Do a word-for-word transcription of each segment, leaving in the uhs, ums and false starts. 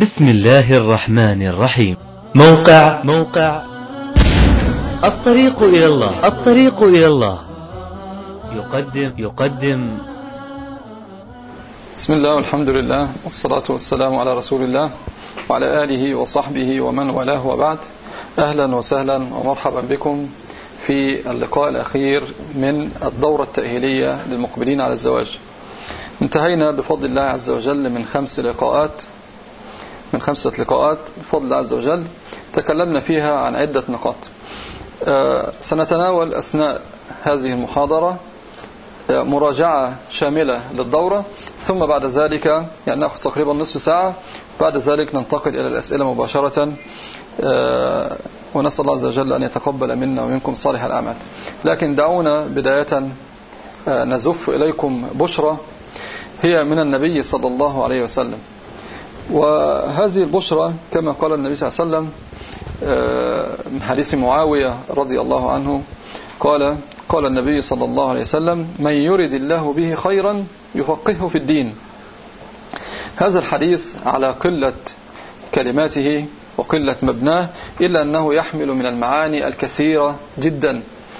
بسم الله الرحمن الرحيم. موقع موقع الطريق إلى الله الطريق إلى الله يقدم يقدم بسم الله والحمد لله والصلاة والسلام على رسول الله وعلى آله وصحبه ومن والاه وبعد. أهلا وسهلا ومرحبا بكم في اللقاء الأخير من الدورة التأهيلية للمقبلين على الزواج. انتهينا بفضل الله عز وجل من خمس لقاءات من خمسة لقاءات بفضل الله عز وجل تكلمنا فيها عن عدة نقاط. سنتناول أثناء هذه المحاضرة مراجعة شاملة للدورة، ثم بعد ذلك يعني نأخذ تقريبا نصف ساعة، بعد ذلك ننتقل إلى الأسئلة مباشرة، ونسأل الله عز وجل أن يتقبل منا ومنكم صالح الأعمال. لكن دعونا بداية نزف إليكم بشرى هي من النبي صلى الله عليه وسلم، وهذه البشرى كما قال النبي صلى الله عليه وسلم من حديث معاوية رضي الله عنه قال قال النبي صلى الله عليه وسلم: من يرد الله به خيرا يفقهه في الدين. هذا الحديث على قلة كلماته وقلة مبناه إلا أنه يحمل من المعاني الكثيرة جدا.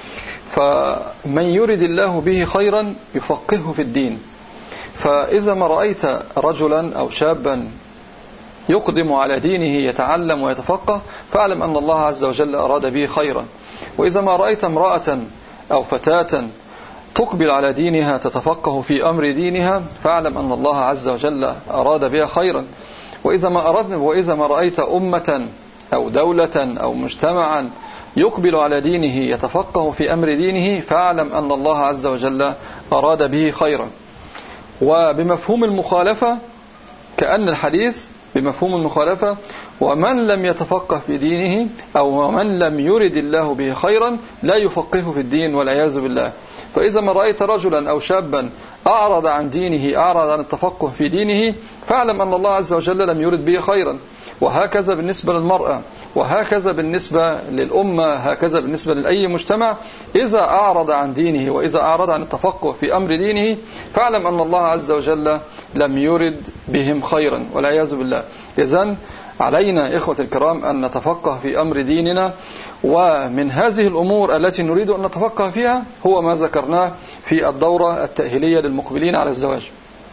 فمن يرد الله به خيرا يفقهه في الدين، فإذا ما رأيت رجلا أو شابا يقدم على دينه يتعلم ويتفقه فاعلم أن الله عز وجل أراد به خيرا. وإذا ما رأيت امرأة أو فتاة تقبل على دينها تتفقه في أمر دينها فاعلم أن الله عز وجل أراد بها خيرا. وإذا ما أردنا وإذا ما رأيت أمة أو دولة أو مجتمعا يقبل على دينه يتفقه في أمر دينه فاعلم أن الله عز وجل أراد به خيرا. وبمفهوم المخالفة كأن الحديث بمفهوم المخالفة: ومن لم يتفقه في دينه أو من لم يرد الله به خيرا لا يفقهه في الدين والعياذ بالله. فإذا ما رأيت رجلا أو شابا أعرض عن دينه أعرض عن التفقه في دينه فاعلم أن الله عز وجل لم يرد به خيرا. وهكذا بالنسبة للمرأة، وهكذا بالنسبة للأمة، هكذا بالنسبة لأي مجتمع. إذا أعرض عن دينه وإذا أعرض عن التفقه في أمر دينه فاعلم أن الله عز وجل لم يرد بهم خيرا والعياذ بالله. إذن علينا إخوة الكرام أن نتفقه في أمر ديننا، ومن هذه الأمور التي نريد أن نتفقه فيها هو ما ذكرناه في الدورة التأهيلية للمقبلين على الزواج.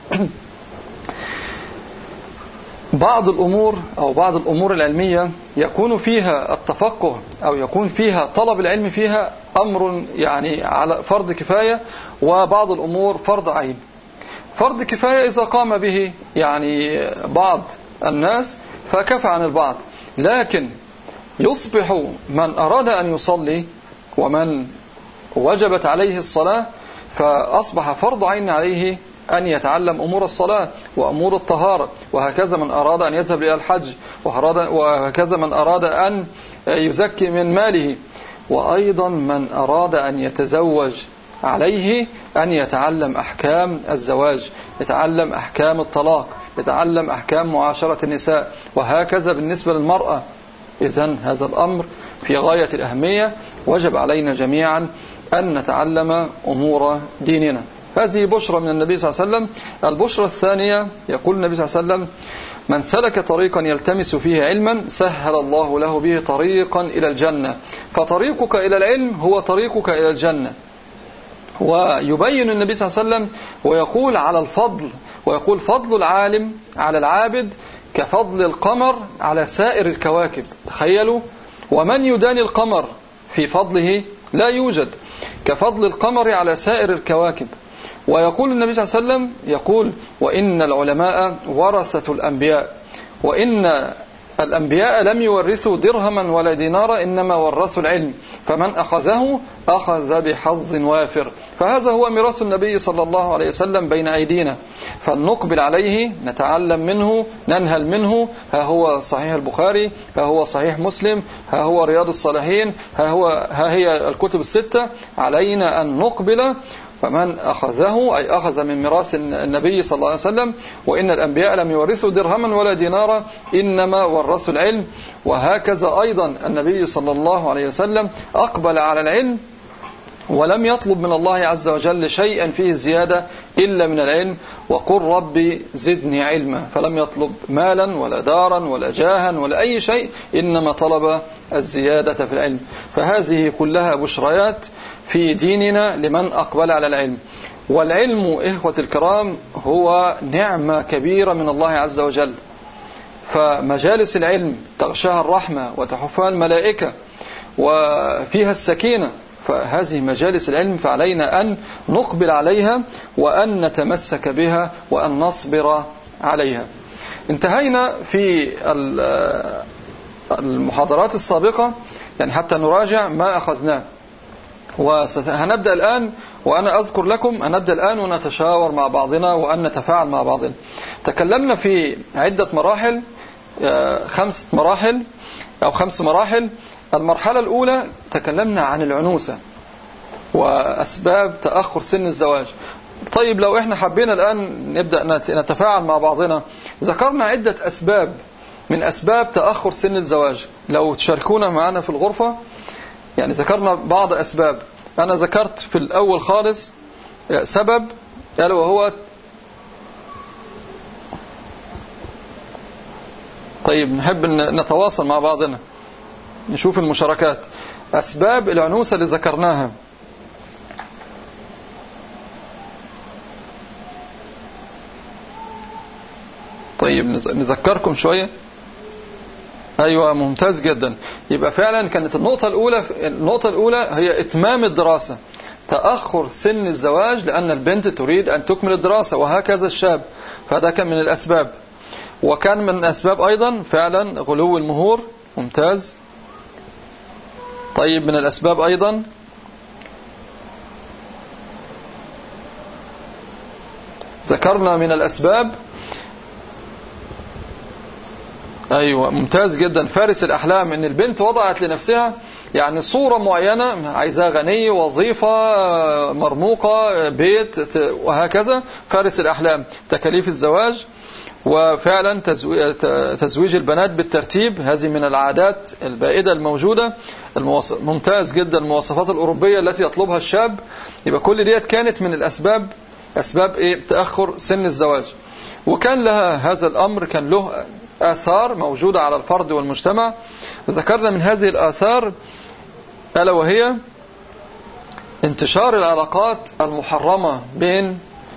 بعض الأمور أو بعض الأمور العلمية يكون فيها التفقه أو يكون فيها طلب العلم فيها أمر يعني على فرض كفاية، وبعض الأمور فرض عين. فرض كفاية إذا قام به يعني بعض الناس فكفى عن البعض، لكن يصبح من أراد أن يصلي ومن وجبت عليه الصلاة فأصبح فرض عين عليه أن يتعلم أمور الصلاة وأمور الطهارة، وهكذا من أراد أن يذهب إلى الحج، وهكذا من أراد أن يزكي من ماله، وأيضا من أراد أن يتزوج عليه أن يتعلم أحكام الزواج، يتعلم أحكام الطلاق، يتعلم أحكام معاشرة النساء، وهكذا بالنسبة للمرأة. إذن هذا الأمر في غاية الأهمية، وجب علينا جميعا أن نتعلم أمور ديننا. هذه بشرى من النبي صلى الله عليه وسلم. البشرى الثانية يقول النبي صلى الله عليه وسلم: من سلك طريقا يلتمس فيه علما سهل الله له به طريقا إلى الجنة. فطريقك إلى العلم هو طريقك إلى الجنة. ويبين النبي صلى الله عليه وسلم ويقول على الفضل، ويقول: فضل العالم على العابد كفضل القمر على سائر الكواكب. تخيلوا، ومن يداني القمر في فضله لا يوجد، كفضل القمر على سائر الكواكب. ويقول النبي صلى الله عليه وسلم يقول: وإن العلماء ورثة الأنبياء، وإن الأنبياء لم يورثوا درهما ولا دينارا إنما ورثوا العلم، فمن أخذه أخذ بحظ وافر. فهذا هو ميراث النبي صلى الله عليه وسلم بين أيدينا، فلنقبل عليه، نتعلم منه، ننهل منه. ها هو صحيح البخاري، ها هو صحيح مسلم، ها هو رياض الصالحين، ها, هو ها هي الكتب الستة. علينا أن نقبل. فمن أخذه أي أخذ من ميراث النبي صلى الله عليه وسلم. وإن الأنبياء لم يورثوا درهما ولا دينارا إنما ورثوا العلم. وهكذا أيضا النبي صلى الله عليه وسلم أقبل على العلم ولم يطلب من الله عز وجل شيئا فيه زيادة إلا من العلم، وقل ربي زدني علما، فلم يطلب مالا ولا دارا ولا جاها ولا أي شيء، إنما طلب الزيادة في العلم. فهذه كلها بشريات في ديننا لمن أقبل على العلم. والعلم إخوة الكرام هو نعمة كبيرة من الله عز وجل، فمجالس العلم تغشاها الرحمة وتحفها الملائكة وفيها السكينة، فهذه مجالس العلم فعلينا أن نقبل عليها وأن نتمسك بها وأن نصبر عليها. انتهينا في المحاضرات السابقة يعني حتى نراجع ما أخذناه، وهنبدأ الآن وأنا أذكر لكم هنبدأ الآن ونتشاور مع بعضنا وأن نتفاعل مع بعضنا. تكلمنا في عدة مراحل، خمسة مراحل أو خمس مراحل. المرحلة الأولى تكلمنا عن العنوسة وأسباب تأخر سن الزواج. طيب لو إحنا حبينا الآن نبدأ نتفاعل مع بعضنا، ذكرنا عدة أسباب من أسباب تأخر سن الزواج. لو تشاركونا معنا في الغرفة، يعني ذكرنا بعض أسباب. أنا ذكرت في الأول خالص سبب قال وهو، طيب نحب نتواصل مع بعضنا نشوف المشاركات. أسباب العنوسة اللي ذكرناها، طيب نذكركم شوية. أيوة ممتاز جدا. يبقى فعلا كانت النقطة الأولى النقطة الأولى هي إتمام الدراسة، تأخر سن الزواج لأن البنت تريد أن تكمل الدراسة وهكذا الشاب، فهذا كان من الأسباب. وكان من الأسباب أيضا فعلا غلو المهور. ممتاز. طيب من الأسباب أيضا ذكرنا من الأسباب، أيوة ممتاز جدا، فارس الأحلام، إن البنت وضعت لنفسها يعني صورة معينة، عايزاه غني، وظيفة مرموقة، بيت وهكذا. فارس الأحلام تكاليف الزواج، وفعلا تزويج البنات بالترتيب، هذه من العادات البائدة الموجودة. ممتاز جدا. المواصفات الأوروبية التي يطلبها الشاب. يبقى كل ديت كانت من الأسباب، أسباب إيه؟ تأخر سن الزواج. وكان لها هذا الأمر كان له آثار موجودة على الفرد والمجتمع. ذكرنا من هذه الآثار ألا وهي انتشار العلاقات المحرمة بين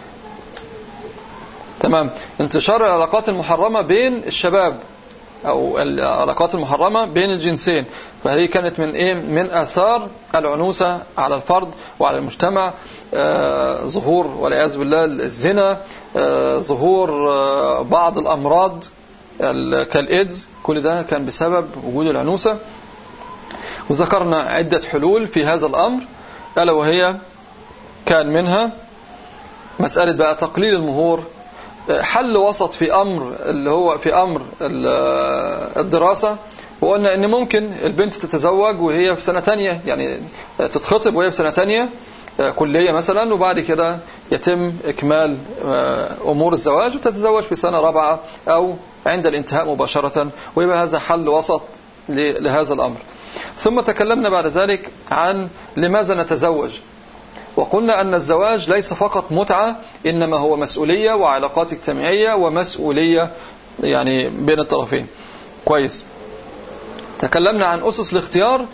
تمام انتشار العلاقات المحرمة بين الشباب، أو العلاقات المحرمة بين الجنسين. فهذه كانت من إيه؟ من آثار العنوسة على الفرد وعلى المجتمع. آه ظهور والعياذ بالله الزنا، آه ظهور آه بعض الأمراض كالإيدز، كل ده كان بسبب وجود العنوسة. وذكرنا عدة حلول في هذا الأمر، ألا وهي كان منها مسألة بقى تقليل المهور، حل وسط في أمر اللي هو في أمر الدراسة. وقلنا إن ممكن البنت تتزوج وهي في سنة تانية، يعني تتخطب وهي في سنة تانية كلية مثلا، وبعد كده يتم إكمال أمور الزواج وتتزوج في سنة رابعة أو عند الانتهاء مباشرة، ويبقى هذا حل وسط لهذا الأمر. ثم تكلمنا بعد ذلك عن لماذا نتزوج، وقلنا أن الزواج ليس فقط متعة، إنما هو مسؤولية وعلاقات اجتماعية ومسؤولية يعني بين الطرفين. كويس. تكلمنا عن أسس الاختيار،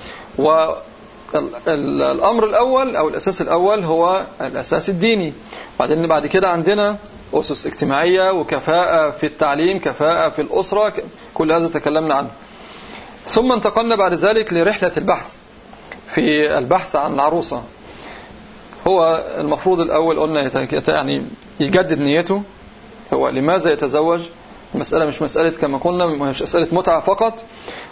والأمر الأول أو الأساس الأول هو الأساس الديني. بعدين بعد كده عندنا أسس اجتماعية وكفاءة في التعليم، كفاءة في الأسرة، كل هذا تكلمنا عنه. ثم انتقلنا بعد ذلك لرحلة البحث، في البحث عن العروسة. هو المفروض الأول قلنا يعني يجدد نيته، هو لماذا يتزوج. المسألة مش مسألة كما قلنا مش مسألة متعة فقط.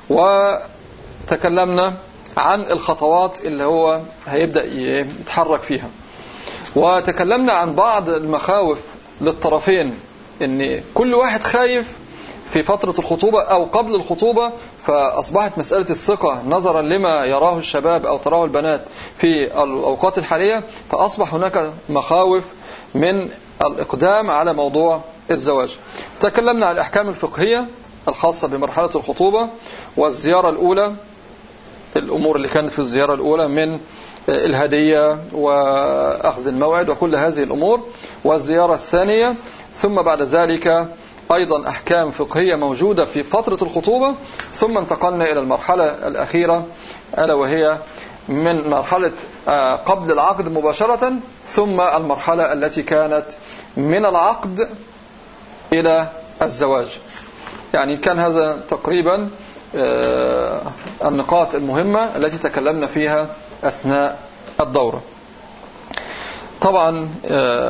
وتكلمنا عن الخطوات اللي هو هيبدأ يتحرك فيها. وتكلمنا عن بعض المخاوف للطرفين، ان كل واحد خايف في فترة الخطوبة أو قبل الخطوبة، فأصبحت مسألة الثقة نظرا لما يراه الشباب أو تراه البنات في الأوقات الحالية، فأصبح هناك مخاوف من الإقدام على موضوع الزواج. تكلمنا عن الأحكام الفقهية الخاصة بمرحلة الخطوبة والزيارة الأولى، الأمور اللي كانت في الزيارة الأولى من الهدية وأخذ الموعد وكل هذه الأمور، والزيارة الثانية. ثم بعد ذلك أيضا أحكام فقهية موجودة في فترة الخطوبة. ثم انتقلنا إلى المرحلة الأخيرة، ألا وهي من مرحلة قبل العقد مباشرة، ثم المرحلة التي كانت من العقد إلى الزواج. يعني كان هذا تقريبا النقاط المهمة التي تكلمنا فيها أثناء الدورة. طبعا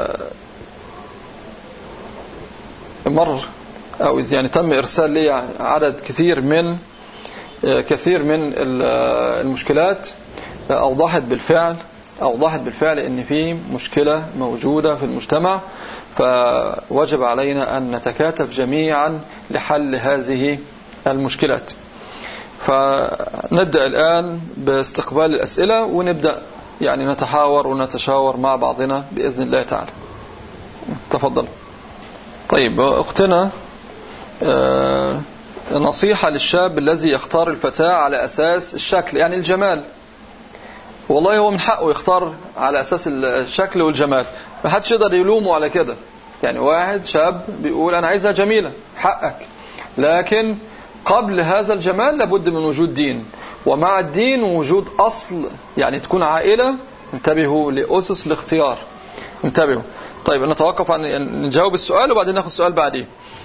مر أو يعني تم إرسال لي عدد كثير من كثير من المشكلات أوضحت بالفعل أوضحت بالفعل أن في مشكلة موجودة في المجتمع، فوجب علينا أن نتكاتف جميعا لحل هذه المشكلات. فنبدأ الآن باستقبال الأسئلة، ونبدأ يعني نتحاور ونتشاور مع بعضنا بإذن الله تعالى. تفضل. طيب أختنا، آه نصيحة للشاب الذي يختار الفتاة على أساس الشكل، يعني الجمال. والله هو من حقه يختار على أساس الشكل والجمال، ما حدش يقدر يلومه على كده. يعني واحد شاب بيقول أنا عايزها جميلة، حقك، لكن قبل هذا الجمال لابد من وجود دين، ومع الدين وجود أصل، يعني تكون عائلة. انتبهوا لأسس الاختيار، انتبهوا. طيب نتوقف عن نجاوب السؤال وبعدين ناخد السؤال بعدين.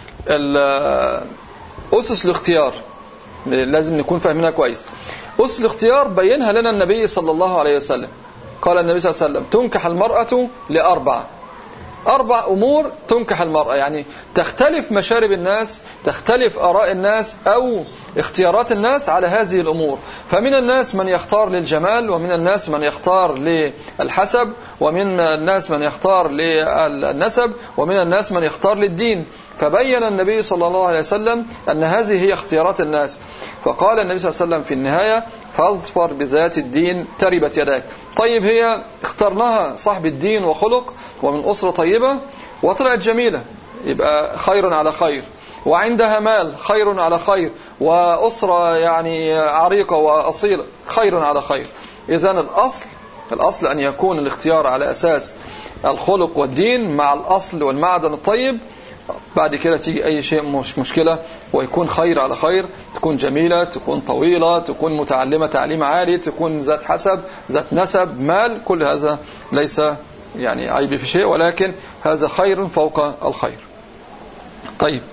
أسس الاختيار لازم نكون فاهمينها كويس. أسس الاختيار بينها لنا النبي صلى الله عليه وسلم. قال النبي صلى الله عليه وسلم: تنكح المرأة لأربع أربع أمور تنكح المرأة. يعني تختلف مشارب الناس، تختلف آراء الناس أو اختيارات الناس على هذه الأمور. فمن الناس من يختار للجمال، ومن الناس من يختار للحسب، ومن الناس من يختار للنسب، ومن الناس من يختار للدين. فبين النبي صلى الله عليه وسلم أن هذه هي اختيارات الناس. فقال النبي صلى الله عليه وسلم في النهاية: فاظفر بذات الدين تربت يداك. طيب هي اخترناها صاحب الدين وخلق ومن أسرة طيبة وطلعت جميلة، يبقى خير على خير، وعندها مال خير على خير، وأسرة يعني عريقة وأصيلة خير على خير. إذن الأصل الأصل أن يكون الاختيار على أساس الخلق والدين مع الأصل والمعدن الطيب. بعد كده تيجي أي شيء مش مشكلة، ويكون خير على خير، تكون جميلة، تكون طويلة، تكون متعلمة تعليم عالي، تكون ذات حسب، ذات نسب، مال. كل هذا ليس يعني عيب في شيء، ولكن هذا خير فوق الخير. طيب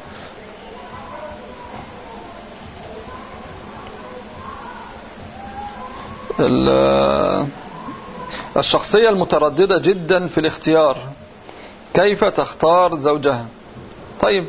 الشخصية المترددة جدا في الاختيار، كيف تختار زوجها؟ طيب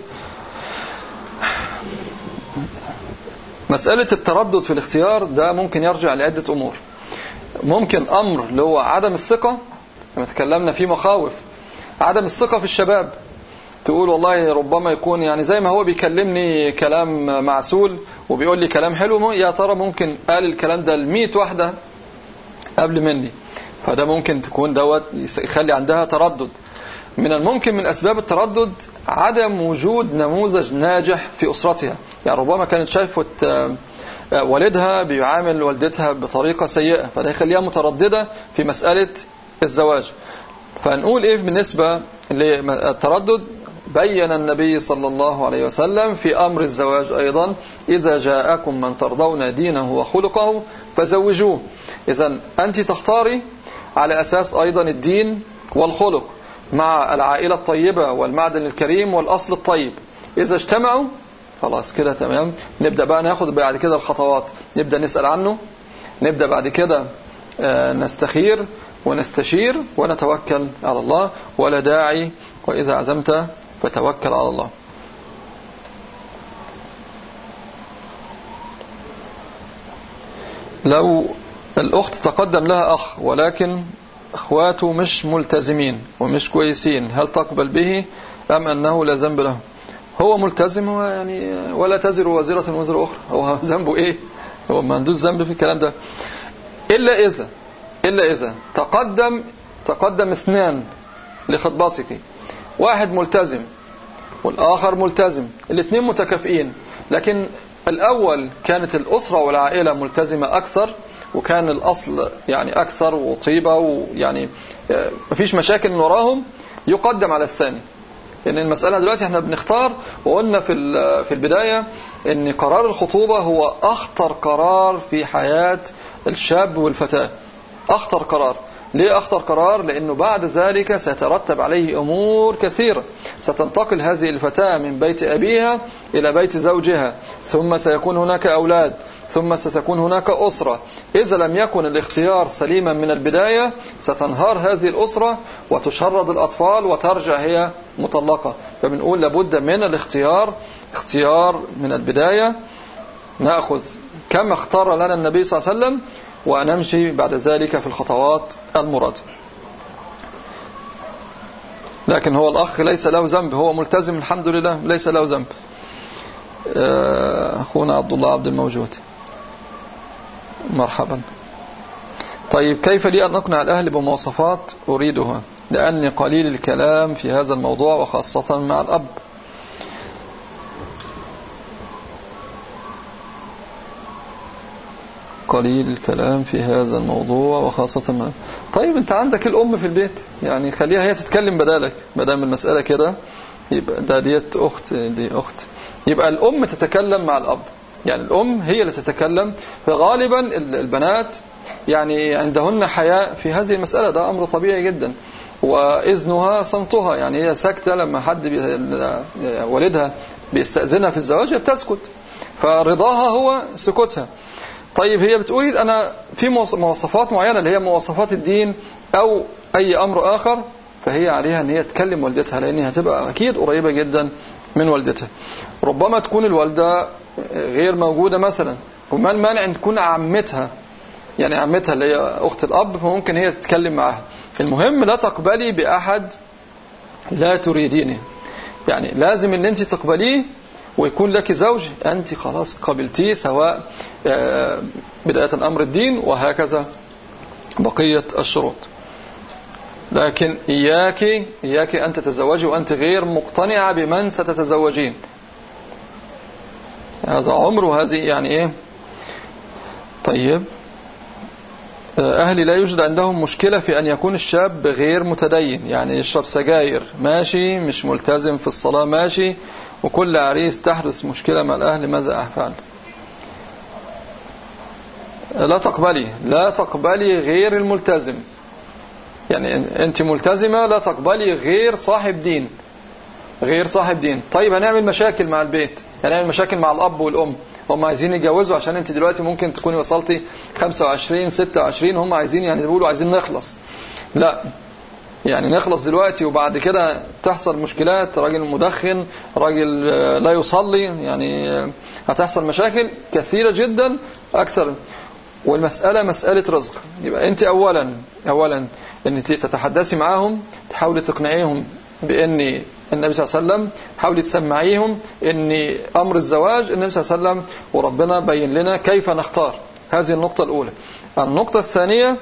مسألة التردد في الاختيار ده ممكن يرجع لعدة أمور. ممكن أمر اللي هو عدم الثقة، لما تكلمنا فيه مخاوف عدم الثقة في الشباب. تقول والله ربما يكون يعني زي ما هو بيكلمني كلام معسول وبيقول لي كلام حلو، يا ترى ممكن قال الكلام ده لمية واحدة قبل مني، فده ممكن تكون دوت يخلي عندها تردد. من الممكن من أسباب التردد عدم وجود نموذج ناجح في أسرتها. يعني ربما كانت شايفة والدها بيعامل والدتها بطريقة سيئة، فده يخليها مترددة في مسألة الزواج. فنقول إيه بالنسبة للتردد؟ بين النبي صلى الله عليه وسلم في أمر الزواج أيضا: إذا جاءكم من ترضون دينه وخلقه فزوجوه. إذن أنت تختاري على أساس أيضا الدين والخلق مع العائلة الطيبة والمعدن الكريم والأصل الطيب. إذا اجتمعوا خلاص كده تمام. نبدأ بقى ناخد بعد كده الخطوات، نبدأ نسأل عنه، نبدأ بعد كده نستخير ونستشير ونتوكل على الله، ولا داعي وإذا عزمت فتوكل على الله. لو الأخت تقدم لها أخ ولكن أخواته مش ملتزمين ومش كويسين، هل تقبل به أم أنه لا ذنب له؟ هو ملتزم، هو يعني ولا تزر وزيرة وزر أخرى، هو ذنبه إيه؟ هو ما عندوش ذنب في الكلام ده. إلا إذا إلا إذا تقدم تقدم اثنان لخطبتك، واحد ملتزم والآخر ملتزم، الاثنين متكافئين، لكن الأول كانت الأسرة والعائلة ملتزمة أكثر وكان الأصل يعني أكثر وطيبة ويعني مفيش مشاكل من وراهم، يقدم على الثاني. لأن المسألة دلوقتي احنا بنختار، وقلنا في في البداية ان قرار الخطوبة هو أخطر قرار في حياة الشاب والفتاة. أخطر قرار. ليه أخطر قرار؟ لأنه بعد ذلك سيترتب عليه أمور كثيرة. ستنتقل هذه الفتاة من بيت أبيها إلى بيت زوجها، ثم سيكون هناك أولاد، ثم ستكون هناك أسرة. إذا لم يكن الاختيار سليما من البداية ستنهار هذه الأسرة وتشرد الأطفال وترجع هي مطلقة. فبنقول لابد من الاختيار، اختيار من البداية، نأخذ كما اختار لنا النبي صلى الله عليه وسلم ونمشي بعد ذلك في الخطوات المرادة. لكن هو الأخ ليس له ذنب، هو ملتزم الحمد لله، ليس له ذنب. أخونا عبد الله عبد الموجود، مرحبا. طيب، كيف لي أن أقنع الأهل بمواصفات أريدها لأني قليل الكلام في هذا الموضوع وخاصة مع الأب؟ قليل الكلام في هذا الموضوع وخاصة مع... طيب، أنت عندك الأم في البيت، يعني خليها هي تتكلم بدالك. ما دام المسألة كده يبقى ده ديت أخت، دي أخت، يبقى الأم تتكلم مع الأب. يعني الأم هي اللي تتكلم. فغالبا البنات يعني عندهن حياء في هذه المسألة، ده أمر طبيعي جدا. وإذنها صمتها، يعني هي ساكتة لما حد بي... والدها بيستأذنها في الزواج بتسكت، فرضاها هو سكوتها. طيب، هي بتقول أنا في مواصفات معينة اللي هي مواصفات الدين أو أي أمر آخر، فهي عليها أن هي تكلم والدتها، لأنها هتبقى أكيد قريبة جدا من والدتها. ربما تكون الوالدة غير موجودة مثلا، وما المانع أن تكون عمتها، يعني عمتها اللي هي أخت الأب، فممكن هي تتكلم معها. المهم لا تقبلي بأحد لا تريدينه، يعني لازم أن أنت تقبليه ويكون لك زوج أنت خلاص قبلتيه، سواء بداية أمر الدين وهكذا بقية الشروط. لكن إياك إياك أن تتزوجي وأنت غير مقتنعة بمن ستتزوجين. هذا عمر، وهذه يعني إيه. طيب، أهلي لا يوجد عندهم مشكلة في أن يكون الشاب غير متدين، يعني يشرب سجاير ماشي، مش ملتزم في الصلاة ماشي، وكل عريس تحدث مشكلة مع الأهل، ماذا أفعل؟ لا تقبلي لا تقبلي غير الملتزم. يعني أنت ملتزمة، لا تقبلي غير صاحب دين، غير صاحب دين. طيب، هنعمل مشاكل مع البيت، هنعمل مشاكل مع الأب والأم، هم عايزين يتجوزوا عشان أنت دلوقتي ممكن تكوني وصلتي خمسة وعشرين ستة وعشرين، هم عايزين يعني بيقولوا عايزين نخلص. لا، يعني نخلص دلوقتي وبعد كده تحصل مشكلات، راجل مدخن، راجل لا يصلي، يعني هتحصل مشاكل كثيرة جدا أكثر. والمسألة مسألة رزق. يبقى أنت أولا أولا أن تتحدثي معاهم، تحاولي تقنعيهم بأن النبي صلى الله عليه وسلم، حاولي تسمعيهم أن أمر الزواج النبي صلى الله عليه وسلم وربنا بين لنا كيف نختار. هذه النقطة الأولى. النقطة الثانية،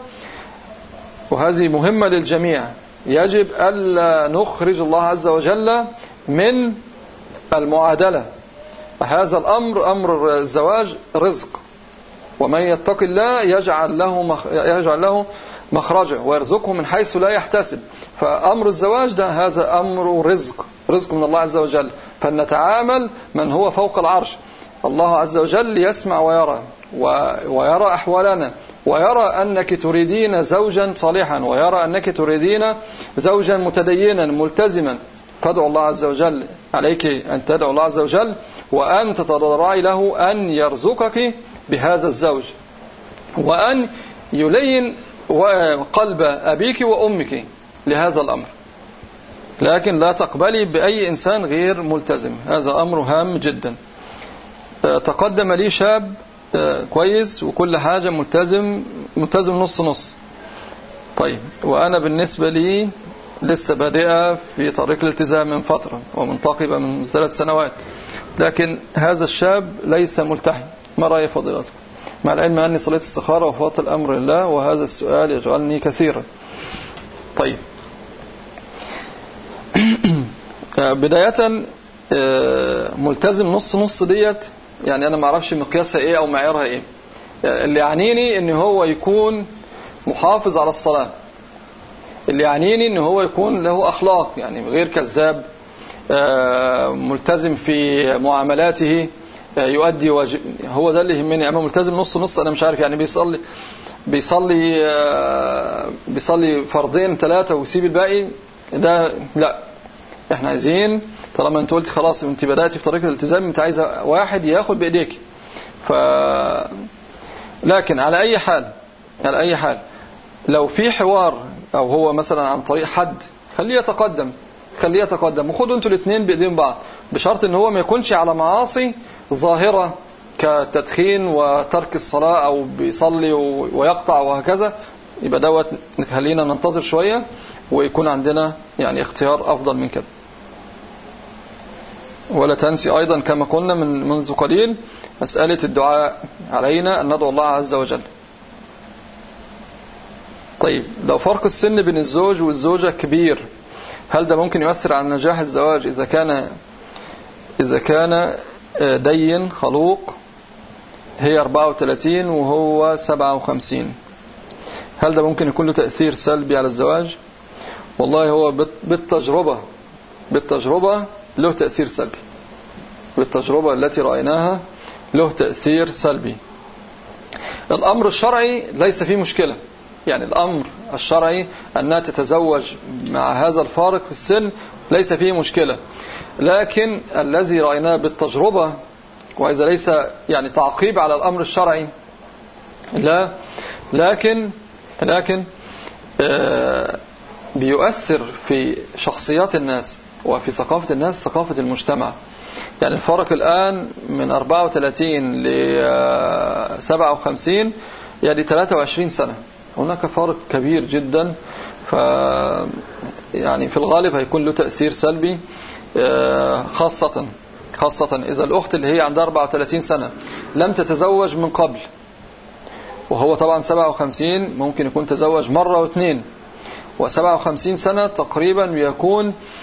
وهذه مهمة للجميع، يجب ألا نخرج الله عز وجل من المعادلة. هذا الأمر، أمر الزواج، رزق، ومن يتق الله يجعل له مخ... يجعل له مخرجا ويرزقه من حيث لا يحتسب. فأمر الزواج ده هذا أمر رزق، رزق من الله عز وجل. فلنتعامل من هو فوق العرش. الله عز وجل يسمع ويرى و... ويرى أحوالنا، ويرى أنك تريدين زوجا صالحا، ويرى أنك تريدين زوجا متدينا ملتزما. فادعو الله عز وجل، عليك أن تدعو الله عز وجل وأن تتضرعي له أن يرزقك بهذا الزوج، وأن يلين قلب أبيك وأمك لهذا الأمر. لكن لا تقبلي بأي إنسان غير ملتزم، هذا أمر هام جدا. تقدم لي شاب كويس وكل حاجة، ملتزم ملتزم نص نص. طيب، وأنا بالنسبة لي لسه بادئة في طريق الالتزام من فترة ومنتقبة من ثلاث سنوات، لكن هذا الشاب ليس ملتحي. ما رأي فضيلته؟ مع العلم أني صليت استخارة وفوت الأمر لله، وهذا السؤال يجعلني كثيرا. طيب، بداية ملتزم نص نص ديت، يعني أنا ما أعرفش مقياسها إيه أو معيارها إيه. اللي يعنيني ان هو يكون محافظ على الصلاة، اللي يعنيني ان هو يكون له اخلاق، يعني غير كذاب، ملتزم في معاملاته، يؤدي واجب. هو ده اللي يهمني. اما ملتزم نص نص انا مش عارف، يعني بيصلي بيصلي بيصلي فرضين ثلاثة ويسيب الباقي، ده لا. احنا عايزين طالما انت قلت خلاص انت بدأتي في طريق الالتزام، انت عايزه واحد ياخد بايديك. ف لكن على اي حال على اي حال لو في حوار او هو مثلا عن طريق حد، خليه يتقدم خليه يتقدم وخدوا انتوا الاثنين بايدين بعض، بشرط ان هو ما يكونش على معاصي ظاهرة كتدخين وترك الصلاة او بيصلي ويقطع وهكذا. يبقى دوت خلينا ننتظر شوية ويكون عندنا يعني اختيار افضل من كده. ولا تنسي ايضا كما قلنا من منذ قليل مسألة الدعاء، علينا ان ندعو الله عز وجل. طيب لو فرق السن بين الزوج والزوجة كبير، هل ده ممكن يؤثر على نجاح الزواج؟ إذا كان إذا كان دين خلوق، هي أربعة وثلاثين وهو سبعة وخمسين، هل ده ممكن يكون له تأثير سلبي على الزواج؟ والله هو بالتجربة بالتجربة له تأثير سلبي، بالتجربة التي رأيناها له تأثير سلبي. الأمر الشرعي ليس فيه مشكلة، يعني الأمر الشرعي أنها تتزوج مع هذا الفارق في السن ليس فيه مشكلة، لكن الذي رأيناه بالتجربة، وإذا ليس يعني تعقيب على الأمر الشرعي، لا، لكن لكن آه بيؤثر في شخصيات الناس وفي ثقافة الناس، ثقافة المجتمع. يعني الفرق الآن من أربعة وثلاثين ل سبعة وخمسين يعني ثلاثة وعشرين سنة، هناك فرق كبير جدا. ف يعني في الغالب هيكون له تأثير سلبي، خاصة خاصة إذا الأخت اللي هي عندها أربعة وثلاثين سنة لم تتزوج من قبل، وهو طبعا سبعة وخمسين ممكن يكون تزوج مرة واثنين، وسبعة وخمسين سنة تقريبا بيكون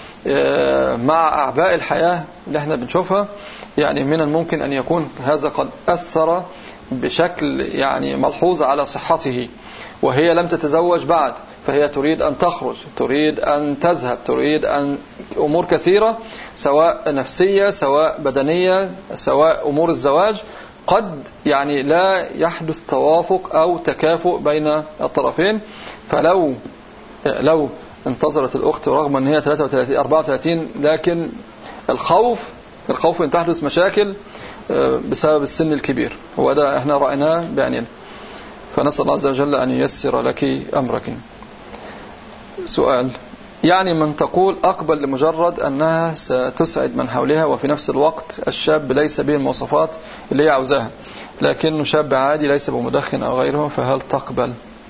مع أعباء الحياة اللي احنا بنشوفها، يعني من الممكن أن يكون هذا قد أثر بشكل يعني ملحوظ على صحته، وهي لم تتزوج بعد، فهي تريد أن تخرج، تريد أن تذهب، تريد أن أمور كثيرة سواء نفسية سواء بدنية سواء أمور الزواج، قد يعني لا يحدث توافق أو تكافؤ بين الطرفين. فلو لو انتظرت الأخت رغم أن هي ثلاثة وثلاثين أربعة وثلاثين، لكن الخوف الخوف أن تحدث مشاكل بسبب السن الكبير، وده احنا رأيناه بعيننا. فنسأل الله عز وجل أن ييسر لك أمرك. سؤال: يعني من تقول أقبل لمجرد أنها ستسعد من حولها، وفي نفس الوقت الشاب ليس به المواصفات اللي هي عاوزاها، لكنه شاب عادي ليس بمدخن أو غيره، فهل تقبل؟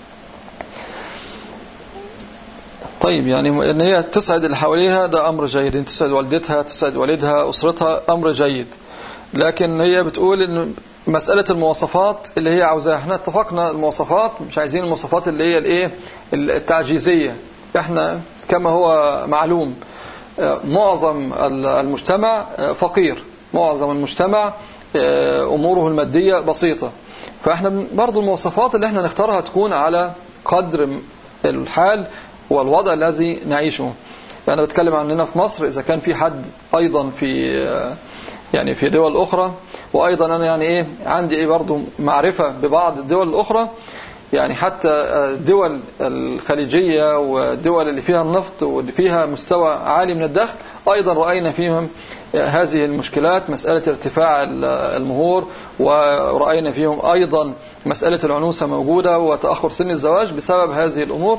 طيب، يعني أن هي تسعد اللي حواليها ده أمر جيد، أن تسعد والدتها تسعد والدها أسرتها أمر جيد، لكن هي بتقول أن مسألة المواصفات اللي هي عاوزاها، احنا اتفقنا المواصفات مش عايزين المواصفات اللي هي الايه التعجيزية. احنا كما هو معلوم معظم المجتمع فقير، معظم المجتمع أموره المادية بسيطة، فاحنا برضو المواصفات اللي احنا نختارها تكون على قدر الحال والوضع الذي نعيشه. أنا بتكلم عننا في مصر، إذا كان في حد أيضا في يعني في دول أخرى، وأيضا أنا يعني إيه عندي إيه برضو معرفة ببعض الدول الأخرى، يعني حتى الدول الخليجية والدول اللي فيها النفط واللي فيها مستوى عالي من الدخل، أيضا رأينا فيهم هذه المشكلات، مسألة ارتفاع المهور، ورأينا فيهم أيضا مسألة العنوسة موجودة وتأخر سن الزواج بسبب هذه الأمور.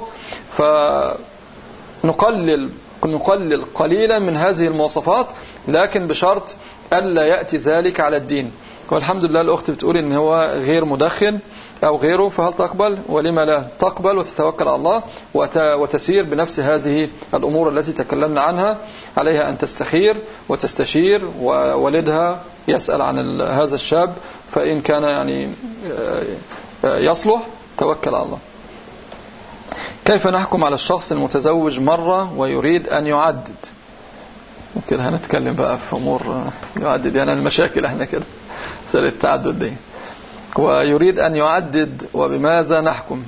فنقلل نقلل قليلا من هذه المواصفات، لكن بشرط ألا يأتي ذلك على الدين. والحمد لله الأخت بتقول إن هو غير مدخن أو غيره، فهل تقبل؟ ولما لا تقبل وتتوكل على الله وتسير بنفس هذه الأمور التي تكلمنا عنها. عليها أن تستخير وتستشير، ووالدها يسأل عن هذا الشاب، فإن كان يعني يصلح توكل على الله. كيف نحكم على الشخص المتزوج مرة ويريد أن يعدد؟ كده هنتكلم بقى في أمور يعدد، يعني المشاكل احنا كده سأل التعدد دي. ويريد أن يعدد وبماذا نحكم؟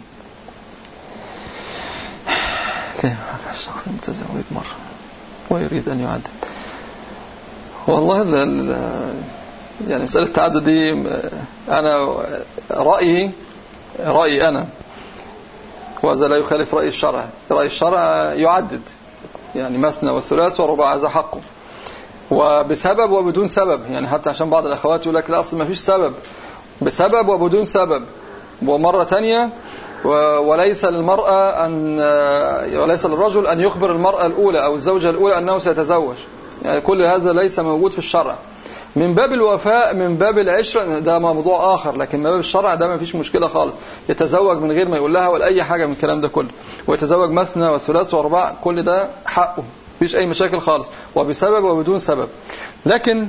كيف الشخص المتزوج مرة ويريد أن يعدد؟ والله ال ال يعني مسألة التعدد دي أنا رأيي رأيي أنا، وهذا لا يخالف رأي الشرع. رأي الشرع يعدد، يعني مثنى والثلاث ورباع، هذا حقه، وبسبب وبدون سبب. يعني حتى عشان بعض الأخوات يقول لك لا أصل ما فيش سبب، بسبب وبدون سبب. ومرة تانية وليس للمرأة أن وليس للرجل أن يخبر المرأة الأولى أو الزوجة الأولى أنه سيتزوج. يعني كل هذا ليس موجود في الشرع. من باب الوفاء، من باب العشرة، ده موضوع آخر، لكن من باب الشرع ده ما فيش مشكلة خالص. يتزوج من غير ما يقول لها ولا أي حاجة من الكلام ده كله، ويتزوج مثنى وثلاث ورباع، كل ده حقه، مفيش أي مشاكل خالص، وبسبب وبدون سبب. لكن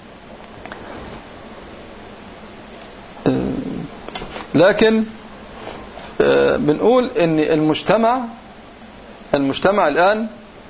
لكن بنقول ان المجتمع المجتمع الآن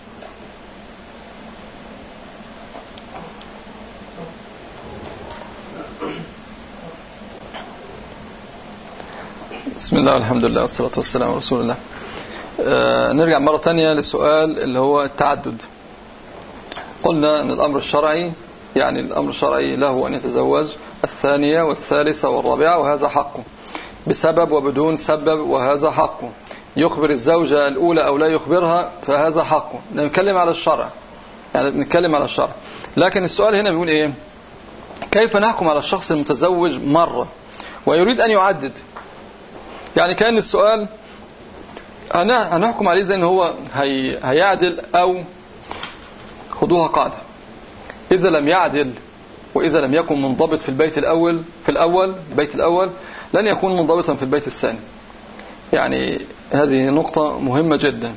بسم الله والحمد لله والصلاة والسلام على رسول الله. آه نرجع مرة تانية للسؤال اللي هو التعدد. قلنا أن الأمر الشرعي، يعني الأمر الشرعي له أن يتزوج الثانية والثالثة والرابعة، وهذا حقه، بسبب وبدون سبب، وهذا حقه. يخبر الزوجة الأولى أو لا يخبرها، فهذا حقه. نتكلم على الشرع، يعني نتكلم على الشرع. لكن السؤال هنا بيقول إيه؟ كيف نحكم على الشخص المتزوج مرة ويريد أن يعدد؟ يعني كان السؤال هنحكم عليه زي ان هو هي هيعدل او خدوها قاعدة. اذا لم يعدل واذا لم يكن منضبط في البيت الاول في الاول البيت الاول لن يكون منضبطا في البيت الثاني. يعني هذه نقطة مهمة جدا.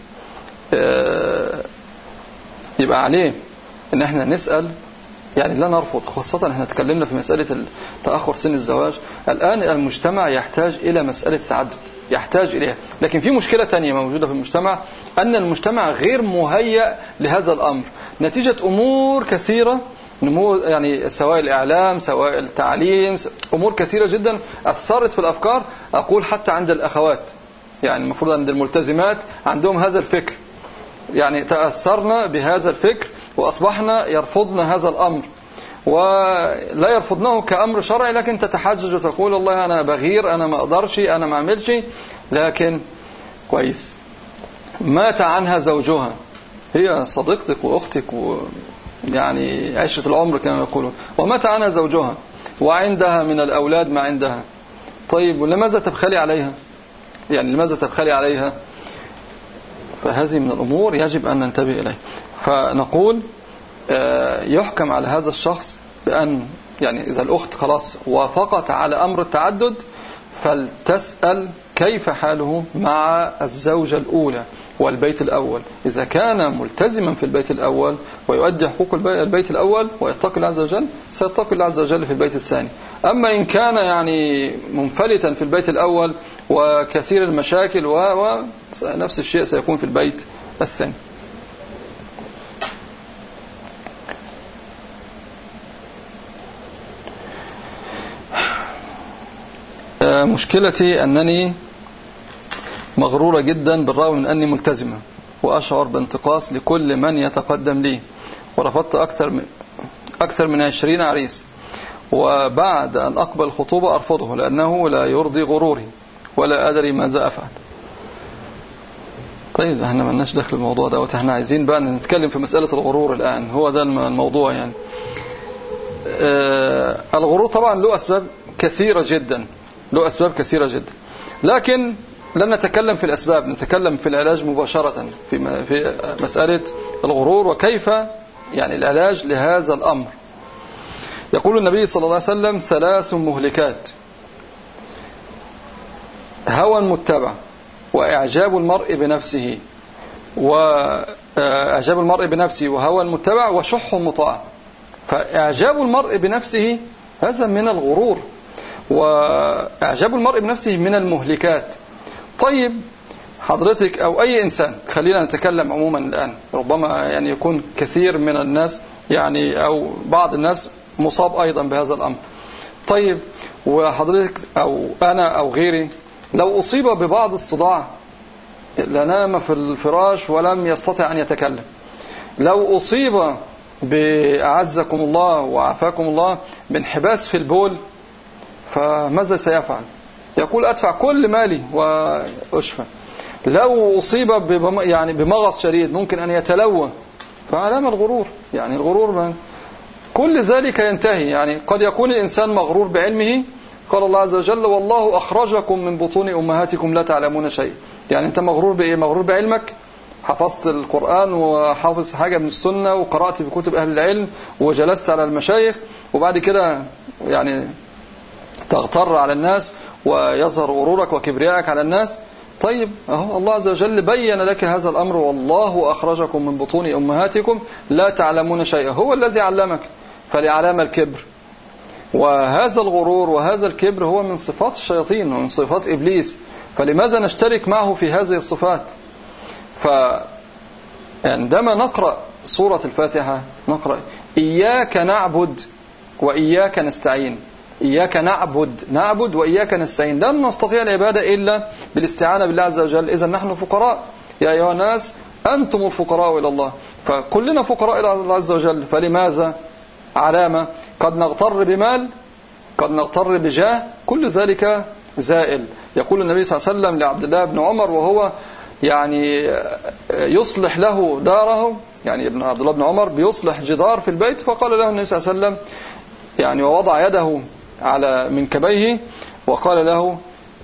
يبقى عليه ان احنا نسأل، يعني لا نرفض، خاصة احنا تكلمنا في مسألة تأخر سن الزواج. الآن المجتمع يحتاج إلى مسألة التعدد، يحتاج إليها. لكن في مشكلة تانية موجودة في المجتمع، أن المجتمع غير مهيأ لهذا الأمر نتيجة أمور كثيرة، يعني سواء الإعلام سواء التعليم، أمور كثيرة جدا أثرت في الأفكار. أقول حتى عند الأخوات، يعني المفروض عند الملتزمات عندهم هذا الفكر، يعني تأثرنا بهذا الفكر وأصبحنا يرفضنا هذا الأمر، ولا يرفضناه كأمر شرعي، لكن تتحجج وتقول والله أنا بغير، أنا ما أقدرش، أنا ما أعملش. لكن كويس، مات عنها زوجها، هي صديقتك وأختك ويعني عشرة العمر كما يقولون، ومات عنها زوجها وعندها من الأولاد ما عندها. طيب ولماذا تبخلي عليها؟ يعني لماذا تبخلي عليها؟ فهذه من الأمور يجب أن ننتبه إليها. فنقول يحكم على هذا الشخص بأن، يعني إذا الأخت خلاص وافقت على أمر التعدد، فلتسأل كيف حاله مع الزوجة الأولى والبيت الأول. إذا كان ملتزما في البيت الأول ويؤدي حقوق البيت الأول ويتقي الله عز وجل، سيتقي الله عز وجل في البيت الثاني. أما إن كان يعني منفلتا في البيت الأول وكثير المشاكل ونفس الشيء سيكون في البيت الثاني. مشكلتي أنني مغرورة جدا بالرغم من أني ملتزمة، وأشعر بانتقاص لكل من يتقدم لي، ورفضت أكثر من أكثر من عشرين عريس، وبعد أن أقبل الخطوبة أرفضه لأنه لا يرضي غروري ولا أدري ماذا أفعل. طيب احنا ما لناش دخل الموضوع ده، احنا عايزين بقى نتكلم في مسألة الغرور الآن، هو ده الموضوع. يعني آه الغرور طبعا له أسباب كثيرة جدا، له أسباب كثيرة جدا، لكن لن نتكلم في الأسباب، نتكلم في العلاج مباشرة في في مسألة الغرور وكيف يعني العلاج لهذا الأمر. يقول النبي صلى الله عليه وسلم: ثلاث مهلكات: هوى متبع، وإعجاب المرء بنفسه وإعجاب المرء بنفسه وهوى متبع، وشح مطاع. فإعجاب المرء بنفسه هذا من الغرور، وإعجاب المرء بنفسه من المهلكات. طيب حضرتك أو أي إنسان، خلينا نتكلم عموما الآن، ربما يعني يكون كثير من الناس يعني أو بعض الناس مصاب أيضا بهذا الأمر. طيب وحضرتك أو أنا أو غيري لو أصيب ببعض الصداع لنام في الفراش ولم يستطع أن يتكلم. لو أصيب بأعزكم الله وعافاكم الله بانحباس في البول فماذا سيفعل؟ يقول أدفع كل مالي وأشفى. لو أصيب يعني بمغص شديد ممكن أن يتلوى، فعلامة الغرور، يعني الغرور من كل ذلك ينتهي. يعني قد يكون الإنسان مغرور بعلمه، قال الله عز وجل والله أخرجكم من بطون أمهاتكم لا تعلمون شيء. يعني أنت مغرور بإيه؟ مغرور بعلمك، حفظت القرآن وحافظ حاجة من السنة وقرأت في كتب أهل العلم وجلست على المشايخ، وبعد كده يعني تغتر على الناس ويظهر غرورك وكبريائك على الناس. طيب أهو الله عز وجل بين لك هذا الأمر، والله أخرجكم من بطون أمهاتكم لا تعلمون شيئا، هو الذي علمك، فلعلام الكبر. وهذا الغرور وهذا الكبر هو من صفات الشياطين ومن صفات إبليس، فلماذا نشترك معه في هذه الصفات؟ فعندما نقرأ سورة الفاتحة نقرأ إياك نعبد وإياك نستعين. إياك نعبد نعبد وإياك نستعين، لن نستطيع العبادة إلا بالاستعانة بالله عز وجل. إذن نحن فقراء، يا أيها الناس أنتم الفقراء إلى الله، فكلنا فقراء إلى الله عز وجل. فلماذا؟ علامة قد نغتر بمال، قد نغتر بجاه، كل ذلك زائل. يقول النبي صلى الله عليه وسلم لعبد الله بن عمر وهو يعني يصلح له داره، يعني ابن عبد الله بن عمر بيصلح جدار في البيت، فقال له النبي صلى الله عليه وسلم يعني ووضع يده على منكبيه وقال له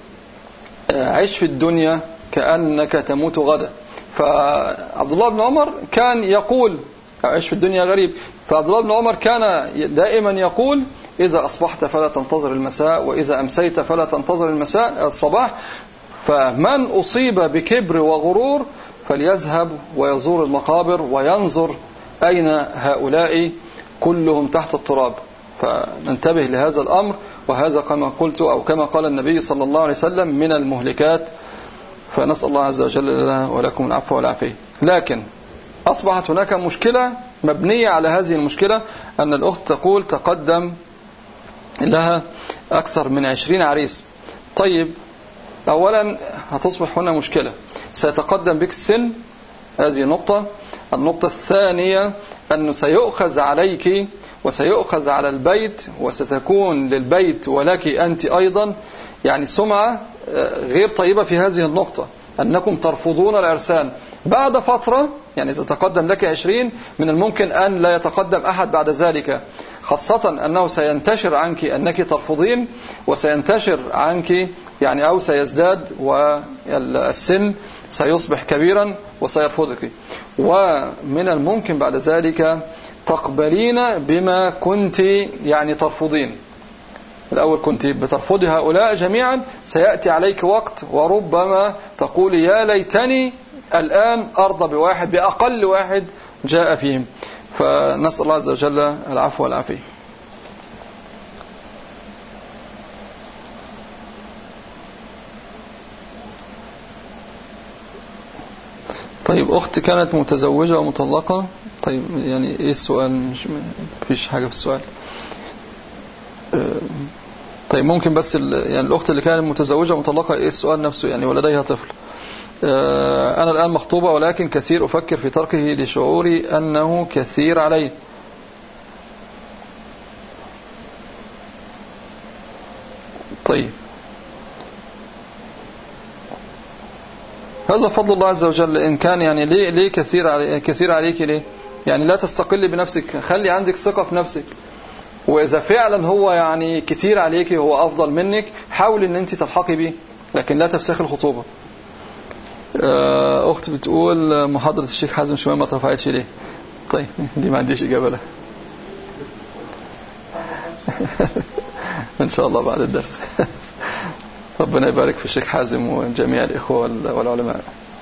عش في الدنيا كأنك تموت غدا. فعبد الله بن عمر كان يقول عش في الدنيا غريب، فعبد الله بن عمر كان دائما يقول إذا أصبحت فلا تنتظر المساء، وإذا أمسيت فلا تنتظر المساء الصباح. فمن أصيب بكبر وغرور فليذهب ويزور المقابر وينظر أين هؤلاء كلهم تحت التراب. فننتبه لهذا الأمر، وهذا كما قلت أو كما قال النبي صلى الله عليه وسلم من المهلكات. فنسأل الله عز وجل لنا ولكم العفو والعافية. لكن أصبحت هناك مشكلة مبنية على هذه المشكلة، أن الأخت تقول تقدم لها أكثر من عشرين عريس. طيب أولا هتصبح هنا مشكلة، سيتقدم بك السن، هذه نقطة. النقطة الثانية أنه سيؤخذ عليك وسيؤخذ على البيت، وستكون للبيت ولك أنت أيضا يعني سمعة غير طيبة في هذه النقطة، أنكم ترفضون العرسان بعد فترة. يعني إذا تقدم لك عشرين من الممكن أن لا يتقدم أحد بعد ذلك، خاصة أنه سينتشر عنك أنك ترفضين، وسينتشر عنك يعني أو سيزداد، والسن سيصبح كبيرا وسيرفضك. ومن الممكن بعد ذلك تقبلين بما كنت يعني ترفضين. الأول كنت بترفضي هؤلاء جميعا، سيأتي عليك وقت وربما تقول يا ليتني الآن أرضى بواحد بأقل واحد جاء فيهم. فنسأل الله عز وجل العفو والعافية. طيب أختي كانت متزوجة ومطلقة. طيب يعني إيه السؤال؟ مش فيش حاجة في السؤال. طيب ممكن بس يعني الأخت اللي كانت متزوجة ومطلقة إيه السؤال نفسه؟ يعني ولديها طفل. أنا الآن مخطوبة ولكن كثير أفكر في تركه لشعوري أنه كثير علي. طيب هذا فضل الله عز وجل. إن كان يعني ليه ليه كثير علي كثير عليك ليه؟ يعني لا تستقل بنفسك، خلي عندك ثقة في نفسك. وإذا فعلا هو يعني كتير عليك هو أفضل منك، حاول أن أنت تلحقي به، لكن لا تفسخي الخطوبة. أخت بتقول محاضرة الشيخ حازم شوية ما اترفعتش ليه؟ طيب دي ما عنديش إجابة لها. إن شاء الله بعد الدرس. ربنا يبارك في الشيخ حازم وجميع الإخوة والعلماء.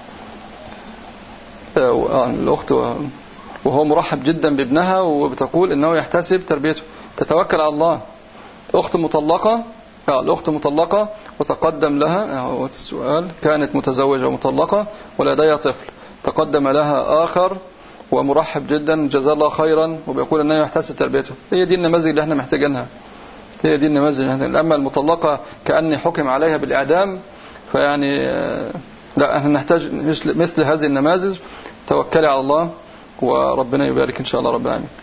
الأخت وهو مرحب جدا بابنها، وبتقول إنه يحتسب تربيته، تتوكل على الله. أخت مطلقة، الأخت مطلقة وتقدم لها السؤال، كانت متزوجة ومطلقة ولديها طفل، تقدم لها آخر ومرحب جدا جزاه الله خيرا، وبيقول إنه يحتسب تربيته. هي دي النماذج اللي احنا محتاجينها. هي دي النماذج. أما المطلقة كأني حكم عليها بالإعدام فيعني لا، احنا نحتاج مثل هذه النماذج. توكلي على الله وربنا يبارك إن شاء الله رب العالمين.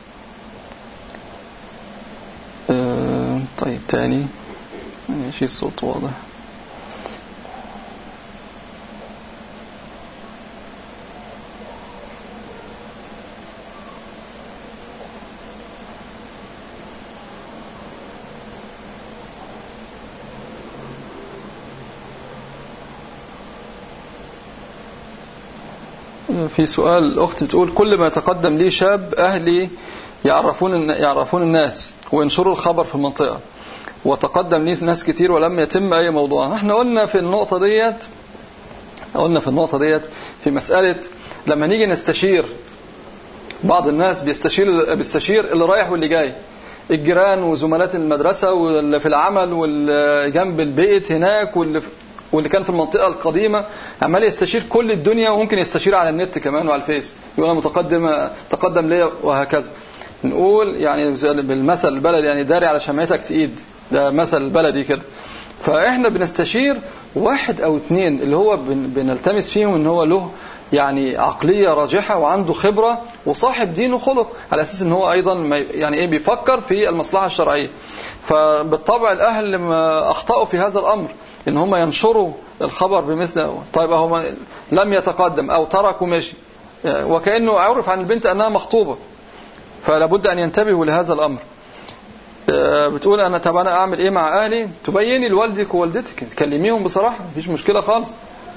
اه طيب تاني ماشي، الصوت واضح. في سؤال الأخت بتقول: كل ما يتقدم لي شاب أهلي يعرفون يعرفون الناس وينشروا الخبر في المنطقة، وتقدم لي ناس كتير ولم يتم أي موضوع. احنا قلنا في النقطة ديت قلنا في النقطة ديت في مسألة لما نيجي نستشير بعض الناس بيستشير بيستشير اللي رايح واللي جاي، الجيران وزملات المدرسة واللي في العمل واللي جنب البيت هناك واللي واللي كان في المنطقة القديمة، عمال يستشير كل الدنيا، وممكن يستشير على النت كمان وعلى الفيس، يقول أنا متقدم تقدم ليه وهكذا. نقول يعني بالمثل البلدي يعني داري على شمعتك تقيد، ده مثل بلدي كده. فإحنا بنستشير واحد أو اتنين اللي هو بنلتمس فيهم إن هو له يعني عقلية راجحة وعنده خبرة وصاحب دين وخلق، على أساس إن هو أيضا يعني إيه بيفكر في المصلحة الشرعية. فبالطبع الأهل لما أخطأوا في هذا الأمر إن هم ينشروا الخبر بمثل طيب هم لم يتقدم أو تركوا ماشي، وكأنه عرف عن البنت أنها مخطوبة، فلا بد أن ينتبهوا لهذا الأمر. بتقول أنا طب أنا أعمل إيه مع أهلي؟ تبيني لوالدك ووالدتك، تكلميهم بصراحة، مفيش مشكلة خالص.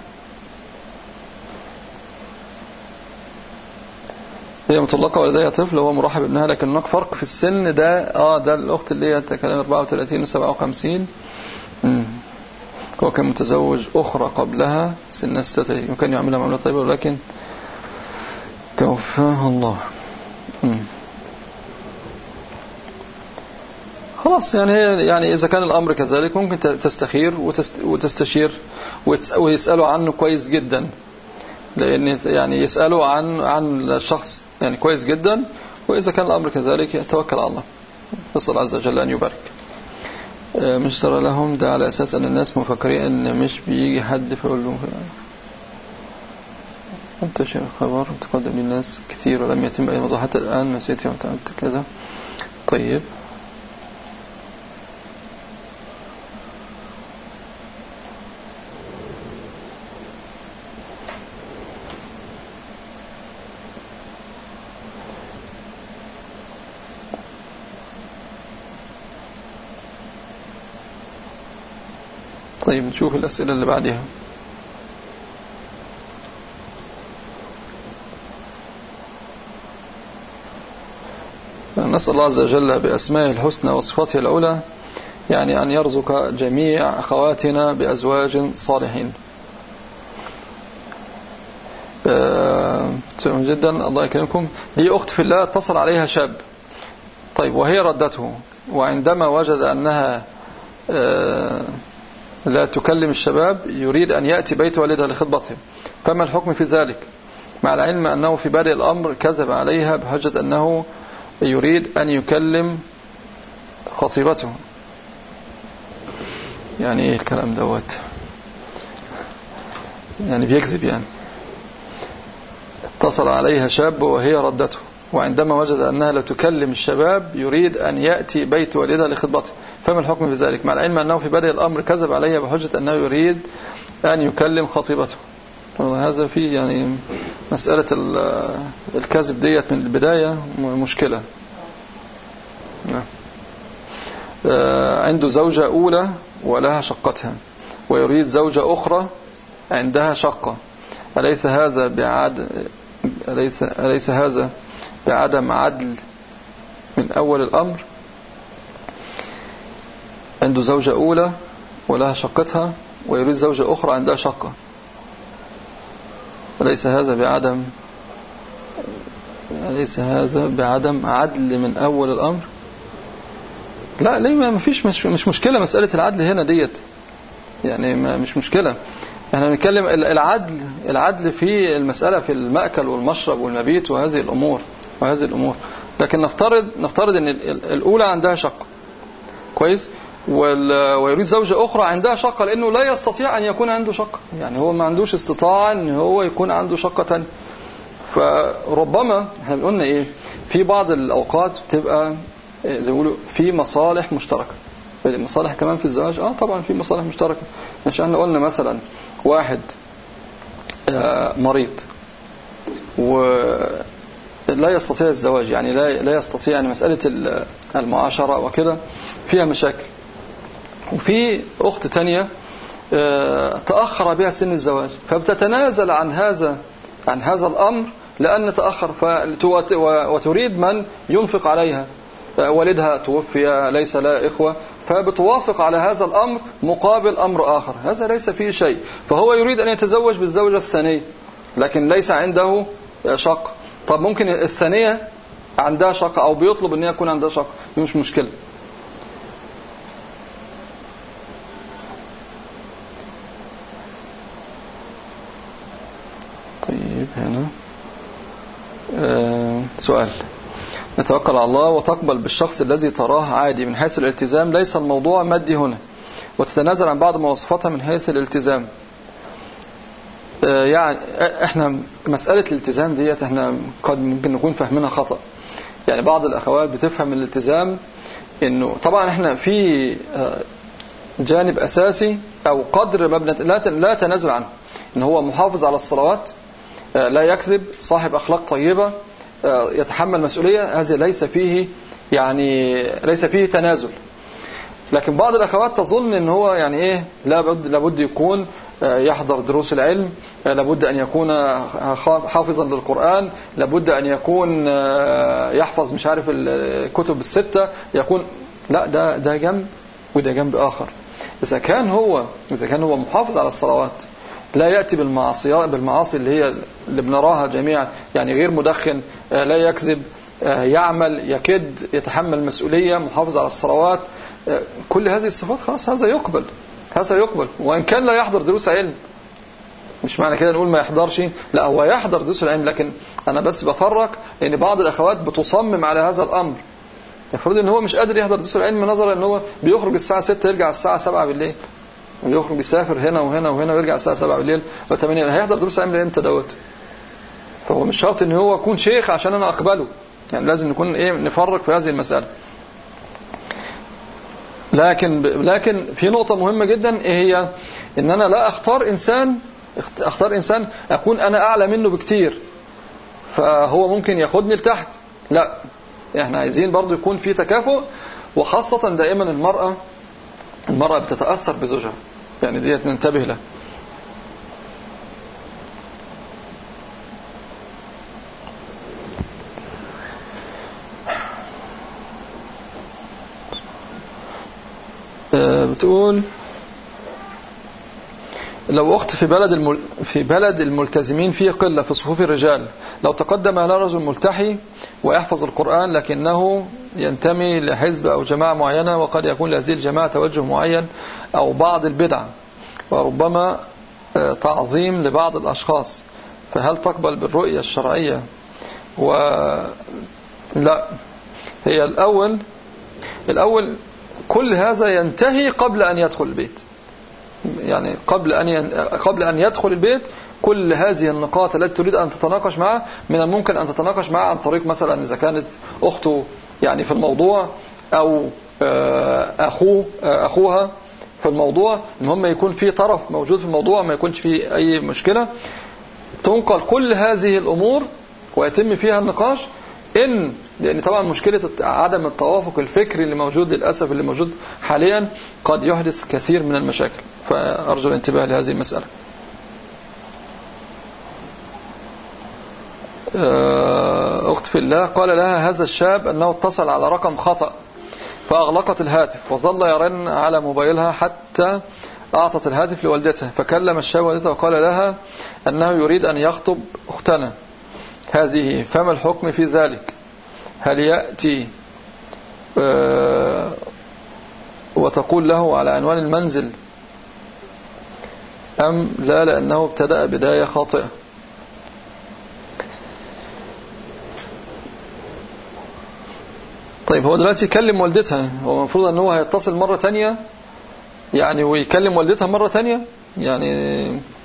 هي مطلقة ولديها طفل وهو مرحب ابنها، لكن هناك فرق في السن. ده اه ده الأخت اللي هي تكلم أربعة وثلاثين وسبعة وخمسين. امم هو كان متزوج أخرى قبلها سنها ستة، يمكن يعملها معاملة طيبة ولكن توفاها الله. امم خلاص يعني يعني إذا كان الأمر كذلك ممكن تستخير وتستشير ويسألوا عنه كويس جدا، لأن يعني يسألوا عن عن الشخص يعني كويس جدا، وإذا كان الأمر كذلك يتوكل على الله، نسأل الله عز وجل أن يبارك. مش ترى لهم ده على أساس أن الناس مفكرين أن مش بيجي حد فيقول لهم أنت شيء خبر تقدم للناس كثير ولم يتم أي موضوع حتى الآن، نسيت يوم تعملت كذا. طيب طيب نشوف الأسئلة اللي بعدها. نسأل الله عز وجل بأسمائه الحسنى وصفاته العلى يعني أن يرزق جميع أخواتنا بأزواج صالحين. جدا الله يكرمكم. هي أخت في الله اتصل عليها شاب، طيب وهي ردته، وعندما وجد أنها لا تكلم الشباب يريد أن يأتي بيت والدها لخطبتهم، فما الحكم في ذلك؟ مع العلم أنه في بادئ الأمر كذب عليها بحجة أنه يريد أن يكلم خطيبته. يعني إيه الكلام دوت؟ يعني بيكذب يعني. اتصل عليها شاب وهي ردته، وعندما وجد أنها لا تكلم الشباب يريد أن يأتي بيت والدها لخطبته، فما الحكم في ذلك؟ مع العلم أنه في بدء الأمر كذب عليها بحجة أنه يريد أن يكلم خطيبته. هذا فيه يعني مسألة الكذب ديت من البداية مشكلة. عنده زوجة أولى ولها شقتها، ويريد زوجة أخرى عندها شقة، أليس هذا بعد أليس أليس هذا بعدم عدل من أول الأمر؟ عنده زوجة أولى ولها شقتها ويريد زوجة أخرى عندها شقة، أليس هذا بعدم أليس هذا بعدم عدل من أول الأمر؟ لا ليه ما فيش مش, مش مشكلة مسألة العدل هنا ديت، يعني ما مش مشكلة. احنا بنتكلم العدل العدل في المسألة في المأكل والمشرب والمبيت وهذه الأمور وهذه الأمور لكن نفترض نفترض ان الأولى عندها شقة كويس، ويريد زوجة أخرى عندها شقة، لأنه لا يستطيع أن يكون عنده شقة، يعني هو ما عندوش استطاعة أن هو يكون عنده شقة تانية. فربما احنا قلنا إيه، في بعض الأوقات بتبقى زي ما بيقولوا في مصالح مشتركة. المصالح كمان في الزواج اه طبعا في مصالح مشتركة. مش احنا قلنا مثلا واحد مريض ولا يستطيع الزواج، يعني لا لا يستطيع، يعني مسألة المعاشرة وكده فيها مشاكل، وفي أخت تانية تأخر بها سن الزواج، فبتتنازل عن هذا عن هذا الأمر لأن تأخر، وتريد من ينفق عليها، والدها توفي ليس لا إخوة، فبتوافق على هذا الأمر مقابل أمر آخر، هذا ليس فيه شيء. فهو يريد أن يتزوج بالزوجة الثانية لكن ليس عنده شقة. طب ممكن الثانية عندها شقة أو بيطلب أن يكون عندها شقة، مش مشكلة. طيب هنا آه سؤال: نتوكل على الله وتقبل بالشخص الذي تراه عادي من حيث الالتزام، ليس الموضوع مادي هنا، وتتنازل عن بعض مواصفاتها من حيث الالتزام. يعني احنا مسألة الالتزام ديت احنا قد ممكن نكون فاهمينها خطأ. يعني بعض الأخوات بتفهم الالتزام انه طبعا احنا في جانب أساسي أو قدر مبنى لا تنازل عنه، ان هو محافظ على الصلوات، لا يكذب، صاحب أخلاق طيبة، يتحمل مسؤولية، هذا ليس فيه يعني ليس فيه تنازل. لكن بعض الأخوات تظن ان هو يعني ايه لابد لابد يكون يحضر دروس العلم، لابد أن يكون حافظا للقرآن، لابد أن يكون يحفظ مش عارف الكتب الستة، يكون لا ده ده جنب وده جنب آخر. إذا كان هو إذا كان هو محافظ على الصلوات، لا يأتي بالمعاصي بالمعاصي اللي هي اللي بنراها جميعا، يعني غير مدخن، لا يكذب، يعمل، يكد، يتحمل مسؤولية، محافظ على الصلوات، كل هذه الصفات، خلاص هذا يقبل هذا يقبل وإن كان لا يحضر دروس علم. مش معنى كده نقول ما يحضرش، لا هو يحضر دروس العلم، لكن أنا بس بفرق لأن بعض الأخوات بتصمم على هذا الأمر. يفرض ان هو مش قادر يحضر دروس العلم نظرا ان هو بيخرج الساعة ستة يرجع الساعة سبعة بالليل، ويخرج يسافر هنا وهنا وهنا ويرجع الساعة سبعة بالليل وثمانية، هيحضر دروس العلم امتى دوت؟ فهو مش شرط ان هو يكون شيخ عشان انا اقبله، يعني لازم نكون ايه نفرق في هذه المسألة. لكن لكن في نقطة مهمة جدا، ايه هي؟ ان انا لا اختار انسان اختار انسان اكون انا اعلى منه بكتير فهو ممكن ياخدني لتحت، لا، احنا عايزين برضو يكون في تكافؤ. وخاصة دائما المرأة المرأة بتتأثر بزوجها، يعني ديت ننتبه لها. بتقول لو أخت في بلد المل... في بلد الملتزمين فيه قلة في صفوف الرجال، لو تقدم لها رجل ملتحي ويحفظ القرآن لكنه ينتمي لحزب أو جماعة معينة، وقد يكون لهذه الجماعة توجه معين أو بعض البدع وربما تعظيم لبعض الأشخاص، فهل تقبل بالرؤية الشرعية؟ ولا هي الأول الأول كل هذا ينتهي قبل أن يدخل البيت، يعني قبل أن ين... قبل أن يدخل البيت كل هذه النقاط التي تريد أن تتناقش معها من الممكن أن تتناقش معها عن طريق مثلا إذا كانت أخته يعني في الموضوع أو أخوه أخوها في الموضوع، إن هم يكون في طرف موجود في الموضوع ما يكونش فيه أي مشكلة، تنقل كل هذه الأمور ويتم فيها النقاش. إن لأن طبعا مشكلة عدم التوافق الفكري اللي موجود للأسف اللي موجود حاليا قد يحدث كثير من المشاكل، فأرجو الانتباه لهذه المسألة. أخت في الله قال لها هذا الشاب أنه اتصل على رقم خطأ فأغلقت الهاتف وظل يرن على موبايلها حتى أعطت الهاتف لوالدته، فكلم الشاب والدته وقال لها أنه يريد أن يخطب أختنا هذه، فما الحكم في ذلك؟ هل يأتي وتقول له على عنوان المنزل أم لا لأنه ابتدأ بداية خاطئة؟ طيب هو دلوقتي يكلم والدتها، هو المفروض ان هو هيتصل مرة تانية يعني ويكلم والدتها مرة تانية يعني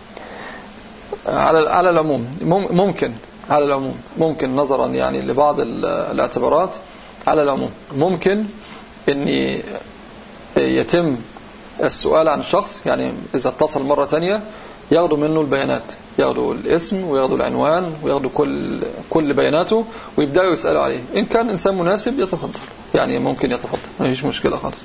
على على العموم ممكن، على العموم ممكن نظرا يعني لبعض الاعتبارات، على العموم ممكن ان يتم السؤال عن الشخص، يعني إذا اتصل مرة تانية ياخدوا منه البيانات، ياخدوا الاسم وياخدوا العنوان وياخدوا كل كل بياناته ويبدأوا يسألوا عليه. إن كان إنسان مناسب يتفضل، يعني ممكن يتفضل، ما فيش مشكلة خالص.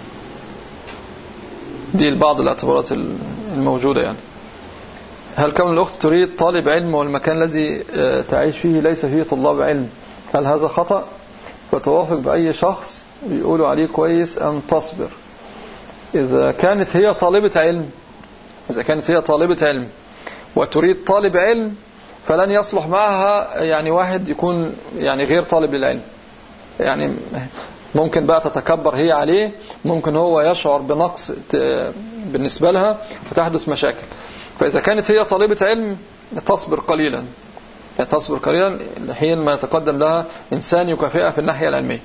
دي بعض الاعتبارات الموجودة. يعني هل كون الأخت تريد طالب علم والمكان الذي تعيش فيه ليس فيه طلاب علم، هل هذا خطأ؟ فتوافق بأي شخص يقولوا عليه كويس أن تصبر. إذا كانت هي طالبة علم إذا كانت هي طالبة علم وتريد طالب علم فلن يصلح معها يعني واحد يكون يعني غير طالب للعلم. يعني ممكن بقى تتكبر هي عليه، ممكن هو يشعر بنقص بالنسبة لها فتحدث مشاكل. فإذا كانت هي طالبة علم تصبر قليلا، يعني تصبر قليلا حين ما يتقدم لها إنسان يكافئها في الناحية العلمية.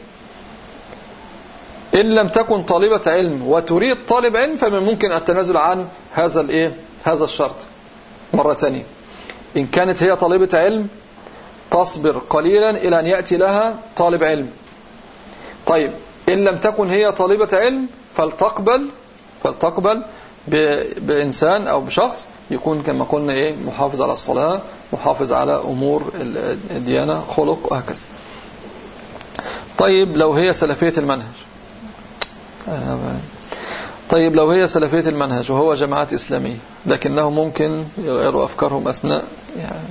إن لم تكن طالبة علم وتريد طالب علم فمن ممكن التنازل عن هذا الإيه هذا الشرط مرة تانية. إن كانت هي طالبة علم تصبر قليلا إلى أن يأتي لها طالب علم. طيب إن لم تكن هي طالبة علم فلتقبل فلتقبل بإنسان أو بشخص يكون كما قلنا إيه محافظ على الصلاة، محافظ على أمور الديانة، خلق وهكذا. طيب لو هي سلفية المنهج طيب لو هي سلفية المنهج وهو جماعات إسلامية لكنه ممكن يغيروا أفكارهم أثناء يعني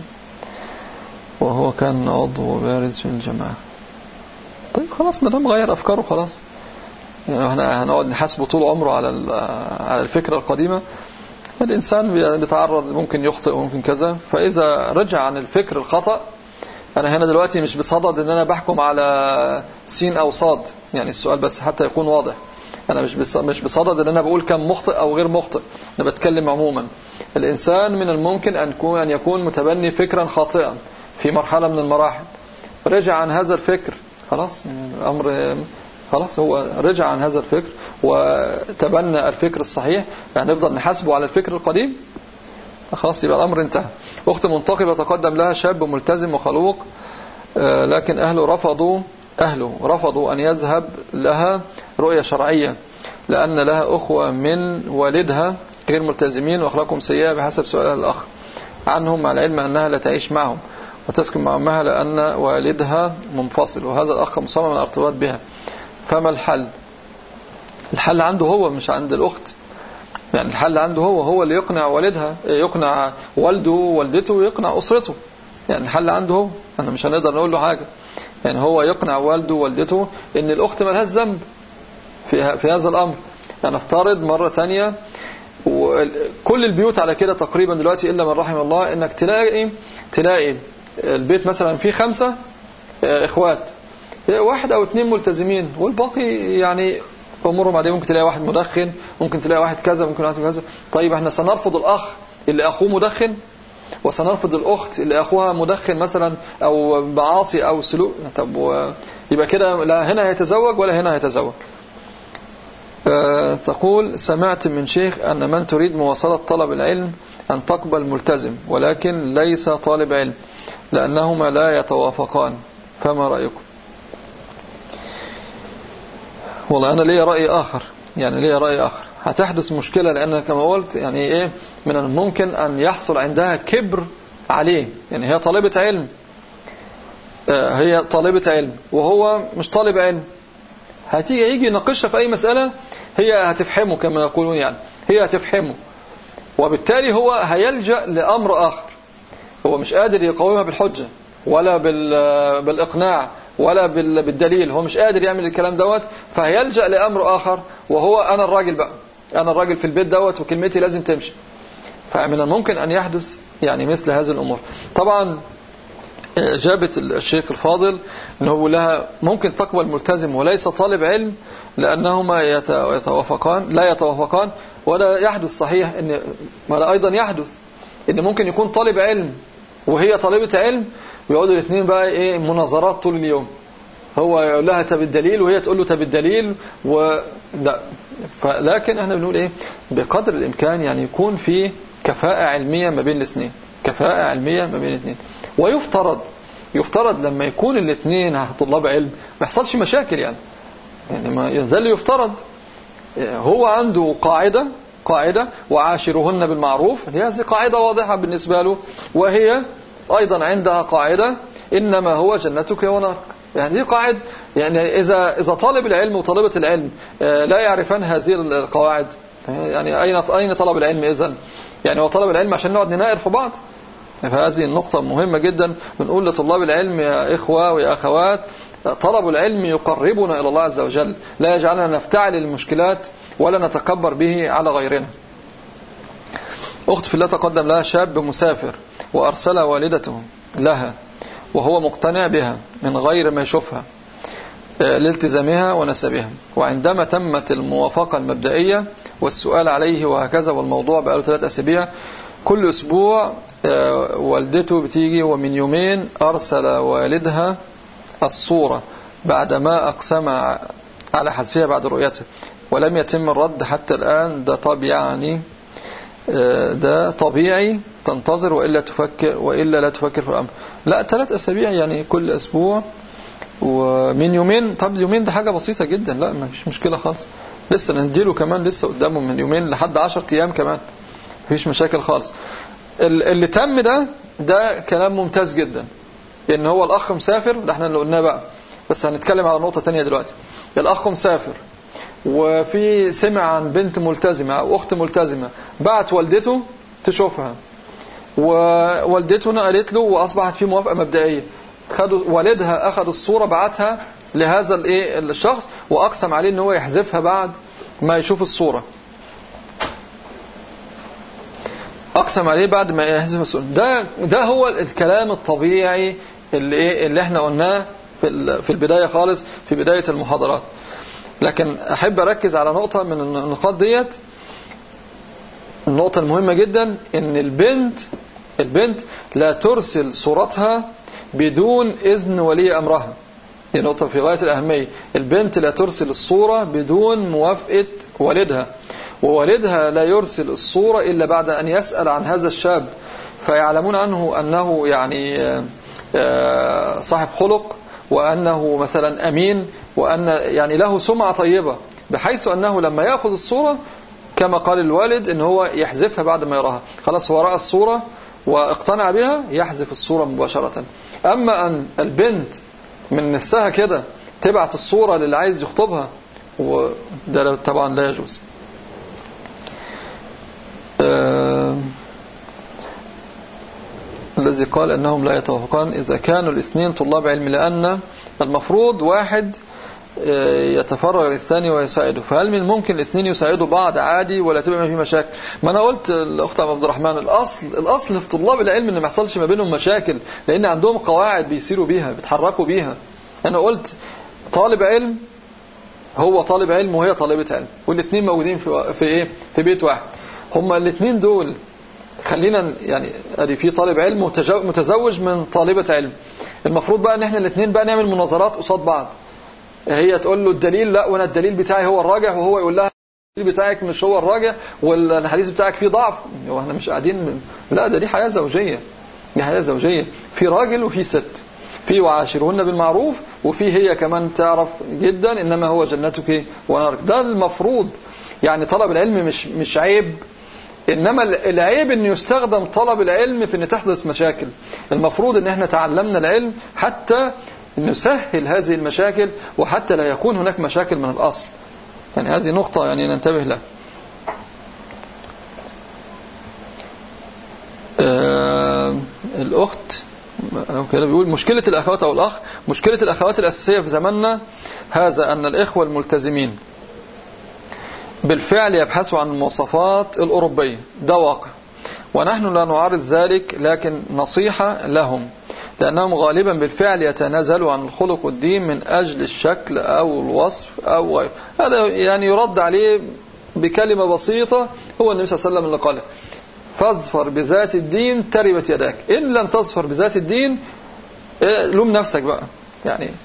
وهو كان عضو بارز في الجماعة. طيب خلاص ما دام غير أفكاره خلاص، يعني احنا هنقعد نحاسبه طول عمره على على الفكرة القديمة. الإنسان بيتعرض ممكن يخطئ وممكن كذا، فإذا رجع عن الفكر الخطأ. أنا هنا دلوقتي مش بصدد إن أنا بحكم على سين أو صاد، يعني السؤال بس حتى يكون واضح. أنا مش مش بصدد إن أنا بقول كم مخطئ أو غير مخطئ، أنا بتكلم عموما. الإنسان من الممكن أن يكون أن يكون متبني فكرا خاطئا في مرحلة من المراحل، رجع عن هذا الفكر خلاص، يعني الأمر خلاص هو رجع عن هذا الفكر وتبنى الفكر الصحيح، يعني نفضل نحاسبه على الفكر القديم خلاص يبقى الأمر انتهى. أخت منتقبة تقدم لها شاب ملتزم وخلوق، لكن أهله رفضوا أهله رفضوا أن يذهب لها رؤية شرعية لأن لها أخوة من والدها غير ملتزمين وأخلاقهم سيئة بحسب سؤال الأخ عنهم، مع العلم أنها لا تعيش معهم وتسكن مع أمها لأن والدها منفصل وهذا الأخ مصمم على الارتباط بها. فما الحل؟ الحل عنده هو مش عند الأخت، يعني الحل عنده هو هو اللي يقنع والدها، يقنع والده ووالدته ويقنع أسرته. يعني الحل عنده هو، أنا مش هنقدر نقول له حاجة. يعني هو يقنع والده ووالدته إن الأخت ملهاش ذنب في في هذا الأمر. يعني افترض مرة تانية وكل البيوت على كده تقريبا دلوقتي إلا من رحم الله، إنك تلاقي تلاقي البيت مثلا فيه خمسة إخوات، واحد أو اثنين ملتزمين والباقي يعني أمورهم عادية. ممكن تلاقي واحد مدخن، ممكن تلاقي واحد كذا، ممكن واحد كذا. طيب احنا سنرفض الأخ اللي أخوه مدخن وسنرفض الأخت اللي أخوها مدخن مثلا أو معاصي أو سلوك؟ طب يبقى كده لا هنا هيتزوج ولا هنا هيتزوج. أه تقول سمعت من شيخ أن من تريد مواصلة طلب العلم أن تقبل ملتزم ولكن ليس طالب علم لأنهما لا يتوافقان، فما رأيكم؟ والله أنا لي رأي آخر، يعني لي رأي آخر. هتحدث مشكلة لأن كما قلت يعني إيه من الممكن أن يحصل عندها كبر عليه. يعني هي طالبة علم أه هي طالبة علم وهو مش طالب علم، هتيجي يجي يناقشها في أي مسألة هي هتفهمه كما يقولون، يعني هي هتفهمه، وبالتالي هو هيلجأ لأمر آخر. هو مش قادر يقاومها بالحجة ولا بالإقناع ولا بالدليل، هو مش قادر يعمل الكلام دوت، فهيلجأ لأمر آخر وهو أنا الراجل بقى، أنا الراجل في البيت دوت وكلمتي لازم تمشي. فمن الممكن أن يحدث يعني مثل هذه الأمور. طبعا إجابة الشيخ الفاضل أنه لها ممكن تقبل ملتزم وليس طالب علم لأنهما يتوافقان لا يتوافقان، ولا يحدث صحيح إن ولا أيضا يحدث إن ممكن يكون طالب علم وهي طالبة علم ويقعدوا الاثنين بقى إيه مناظرات طول اليوم. هو يقول لها طب الدليل وهي تقول له طب الدليل و لا. لكن احنا بنقول ايه بقدر الامكان يعني يكون في كفاءة علمية ما بين الاثنين، كفاءة علمية ما بين الاثنين. ويفترض يفترض لما يكون الاثنين طلاب علم ما يحصلش مشاكل يعني يعني ما ده اللي يفترض. هو عنده قاعدة قاعدة وعاشرهن بالمعروف، هذه قاعدة واضحة بالنسبة له، وهي أيضا عندها قاعدة إنما هو جنتك ونارك. يعني دي قاعدة. يعني إذا إذا طالب العلم وطالبة العلم لا يعرفان هذه القواعد، يعني أين أين طلب العلم إذن؟ يعني هو طلب العلم عشان نقعد نناقر في بعض؟ فهذه النقطة مهمة جدا. بنقول لطلاب العلم يا إخوة ويا أخوات، طلب العلم يقربنا إلى الله عز وجل، لا يجعلنا نفتعل المشكلات ولا نتكبر به على غيرنا. أخت في الله تقدم لها شاب مسافر وأرسل والدته لها وهو مقتنع بها من غير ما يشوفها لالتزامها ونسبها، وعندما تمت الموافقة المبدئية والسؤال عليه وهكذا، والموضوع بقاله ثلاث أسابيع، كل أسبوع والدته بتيجي، ومن يومين أرسل والدها الصورة بعدما أقسم على حذفها بعد رؤيته ولم يتم الرد حتى الآن. ده طب يعني ده طبيعي تنتظر وإلا تفكر وإلا لا تفكر في الأمر؟ لا، ثلاث أسابيع يعني كل أسبوع. ومن يومين، طب يومين ده حاجة بسيطة جدا، لا ما فيش مشكلة خالص. لسه نديله كمان لسه قدامه من يومين لحد عشرة أيام كمان، مفيش مشاكل خالص. اللي تم ده ده كلام ممتاز جدا، لأن هو الأخ مسافر، ده احنا اللي قلناه بقى، بس هنتكلم على نقطة تانية دلوقتي. الأخ مسافر وفي سمع عن بنت ملتزمة أو أخت ملتزمة، بعت والدته تشوفها، ووالدته نقلت له وأصبحت في موافقة مبدئية. خدوا والدها أخذ الصورة بعتها لهذا الايه الشخص وأقسم عليه ان هو يحذفها بعد ما يشوف الصورة، أقسم عليه بعد ما يحذف الصورة. ده ده هو الكلام الطبيعي اللي ايه اللي احنا قلناه في في البداية خالص، في بداية المحاضرات. لكن أحب أركز على نقطة من النقاط ديت، النقطة المهمة جدا، ان البنت البنت لا ترسل صورتها بدون إذن ولي أمرها. دي نقطة في غاية الأهمية. البنت لا ترسل الصورة بدون موافقة والدها، ووالدها لا يرسل الصورة إلا بعد أن يسأل عن هذا الشاب فيعلمون عنه أنه يعني صاحب خلق، وأنه مثلا أمين، وأن يعني له سمعة طيبة، بحيث أنه لما يأخذ الصورة كما قال الوالد إن هو يحذفها بعد ما يراها. خلاص هو رأى الصورة واقتنع بها، يحذف الصورة مباشرة. أما أن البنت من نفسها كده تبعت الصورة للي عايز يخطبها، وده طبعا لا يجوز. آه الذي قال أنهم لا يتوافقان إذا كانوا الاثنين طلاب علم، لأن المفروض واحد يتفرغ للثاني ويساعده، فهل من الممكن الاثنين يساعدوا بعض عادي ولا تبقى ما في مشاكل؟ ما أنا قلت الأخت عبد الرحمن، الأصل الأصل في طلاب العلم إن ما يحصلش ما بينهم مشاكل، لأن عندهم قواعد بيسيروا بيها بيتحركوا بيها. أنا قلت طالب علم هو طالب علم وهي طالبة علم، والاثنين موجودين في في إيه في بيت واحد. هما الاثنين دول خلينا يعني ادي في طالب علم متزوج من طالبة علم، المفروض بقى ان احنا الاثنين بقى نعمل مناظرات قصاد بعض. هي تقول له الدليل لا، وانا الدليل بتاعي هو الراجح، وهو يقول لها الدليل بتاعك مش هو الراجح، والحديث بتاعك فيه ضعف. هو احنا مش قاعدين، لا ده دي حياة زوجية، دي حياة زوجية، في راجل وفي ست، في وعاشرهن بالمعروف، وفي هي كمان تعرف جدا انما هو جنتك ونارك. ده المفروض. يعني طلب العلم مش مش عيب، إنما العيب أن يستخدم طلب العلم في أن تحدث مشاكل. المفروض أن احنا تعلمنا العلم حتى نسهل هذه المشاكل، وحتى لا يكون هناك مشاكل من الأصل. يعني هذه نقطة يعني ننتبه لها. آه الأخت كده بيقول مشكلة الأخوات أو الأخ، مشكلة الأخوات الأساسية في زماننا هذا أن الإخوة الملتزمين بالفعل يبحثوا عن المواصفات الأوروبية، ده واقع، ونحن لا نعارض ذلك، لكن نصيحة لهم، لأنهم غالبا بالفعل يتنازلوا عن الخلق والدين من أجل الشكل أو الوصف أو غيره. هذا يعني يرد عليه بكلمة بسيطة، هو النبي صلى الله عليه وسلم اللي قال فاظفر بذات الدين تربت يداك، إن لم تظفر بذات الدين لوم نفسك بقى. يعني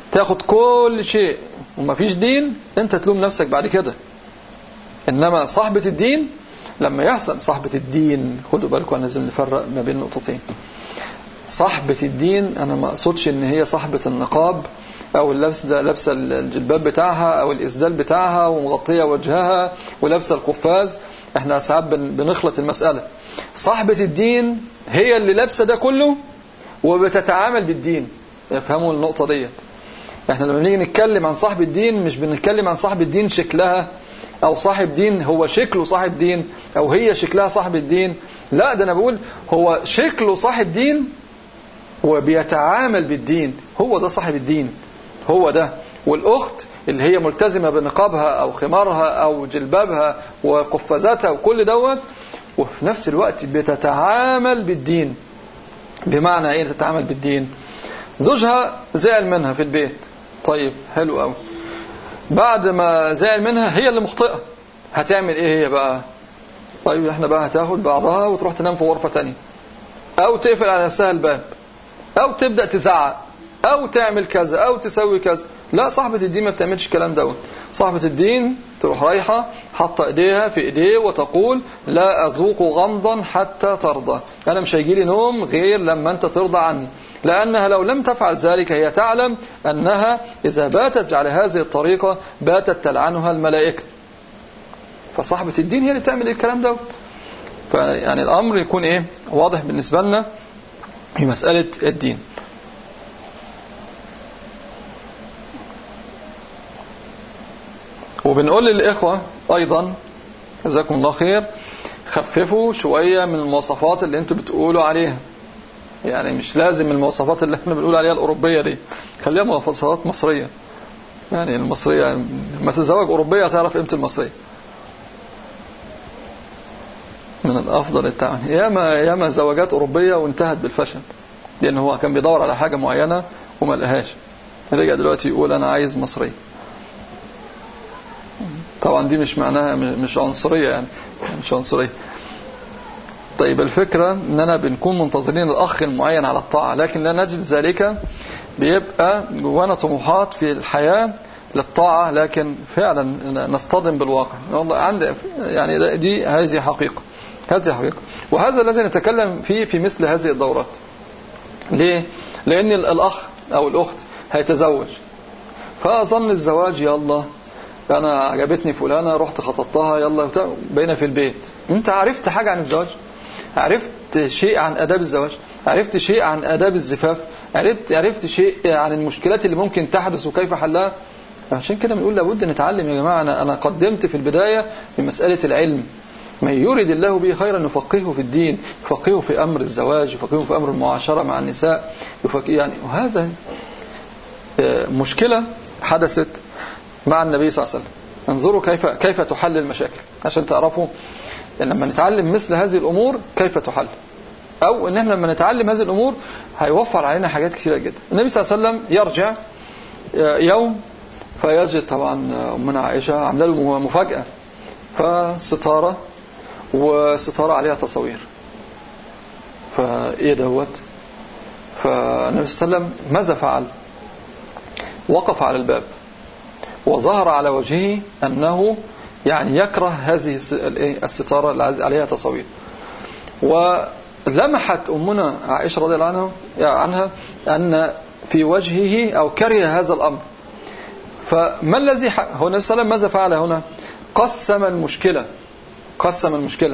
تاخد كل شيء ومفيش دين، انت تلوم نفسك بعد كده. انما صاحبة الدين لما يحصل صاحبة الدين، خدوا بالكم لازم نفرق ما بين نقطتين. صاحبة الدين انا ما اقصدش ان هي صاحبة النقاب او اللبس ده، لابسه الجلباب بتاعها او الاسدال بتاعها ومغطيه وجهها ولابسه القفاز. احنا ساعات بنخلط المسألة. صاحبة الدين هي اللي لابسه ده كله وبتتعامل بالدين. يفهموا النقطة ديت. احنا لما نيجي نتكلم عن صاحب الدين مش بنتكلم عن صاحب الدين شكلها، او صاحب دين هو شكله صاحب دين، او هي شكلها صاحب الدين. لا، ده انا بقول هو شكله صاحب دين وبيتعامل بالدين، هو ده صاحب الدين، هو ده. والأخت اللي هي ملتزمة بنقابها أو خمارها أو جلبابها وقفازاتها وكل دوت، وفي نفس الوقت بتتعامل بالدين. بمعنى إيه تتعامل بالدين؟ زوجها زعل منها في البيت، طيب حلو قوي. بعد ما زعل منها هي اللي مخطئة، هتعمل إيه هي بقى؟ طيب احنا بقى هتاخد بعضها وتروح تنام في غرفة تانية، أو تقفل على نفسها الباب، أو تبدأ تزعق، أو تعمل كذا أو تسوي كذا. لا، صاحبة الدين ما بتعملش الكلام دوت. صاحبة الدين تروح رايحة حاطة ايديها في ايديه وتقول لا أذوق غمضا حتى ترضى، أنا مش هيجي لي نوم غير لما أنت ترضى عني. لأنها لو لم تفعل ذلك هي تعلم أنها إذا باتت على هذه الطريقة باتت تلعنها الملائكة. فصاحبة الدين هي اللي بتعمل الكلام دوت. فيعني الأمر يكون إيه واضح بالنسبة لنا في مسألة الدين. وبنقول للإخوة أيضا جزاكم الله خير، خففوا شوية من المواصفات اللي انتوا بتقولوا عليها. يعني مش لازم المواصفات اللي احنا بنقول عليها الأوروبية دي، خليها مواصفات مصرية. يعني المصرية لما تتزوج أوروبية تعرف قيمة المصرية. من الأفضل التعامل. ياما ياما زواجات أوروبية وانتهت بالفشل، لأن هو كان بيدور على حاجة معينة وما لقاهاش، رجع دلوقتي يقول أنا عايز مصرية. طبعا دي مش معناها مش عنصرية، يعني مش عنصرية. طيب الفكرة اننا بنكون منتظرين الاخ المعين على الطاعة، لكن لا نجد ذلك. بيبقى جوانا طموحات في الحياة للطاعة، لكن فعلا نصطدم بالواقع. والله عندي يعني دي هذه حقيقة، هذه حقيقة. وهذا الذي نتكلم فيه في مثل هذه الدورات. ليه؟ لان الاخ او الاخت هيتزوج، فاظن الزواج يلا أنا عجبتني فلانة رحت خطبتها يلا بينا في البيت. أنت عرفت حاجة عن الزواج؟ عرفت شيء عن آداب الزواج؟ عرفت شيء عن آداب الزفاف؟ عرفت عرفت شيء عن المشكلات اللي ممكن تحدث وكيف حلها؟ عشان كده بنقول لابد نتعلم يا جماعة. أنا أنا قدمت في البداية في مسألة العلم. من يريد الله به خيرا يفقهه في الدين، يفقهه في أمر الزواج، يفقهه في أمر المعاشرة مع النساء، يفقهه يعني. وهذا مشكلة حدثت مع النبي صلى الله عليه وسلم. انظروا كيف كيف تحل المشاكل عشان تعرفوا لما نتعلم مثل هذه الأمور كيف تحل، أو إن احنا لما نتعلم هذه الأمور هيوفر علينا حاجات كثيرة جدا. النبي صلى الله عليه وسلم يرجع يوم فيجد طبعا أمنا عائشة عامله له مفاجأة، فستارة وستارة عليها تصوير. فإيه دوت؟ فالنبي صلى الله عليه وسلم ماذا فعل؟ وقف على الباب وظهر على وجهه أنه يعني يكره هذه الستارة اللي عليها تصوير. ولمحت أمنا عائشة رضي الله عنها أن في وجهه أو كره هذا الأمر. فما الذي هو النبي صلى الله عليه وسلم ماذا فعل هنا؟ قسم المشكلة، قسم المشكلة.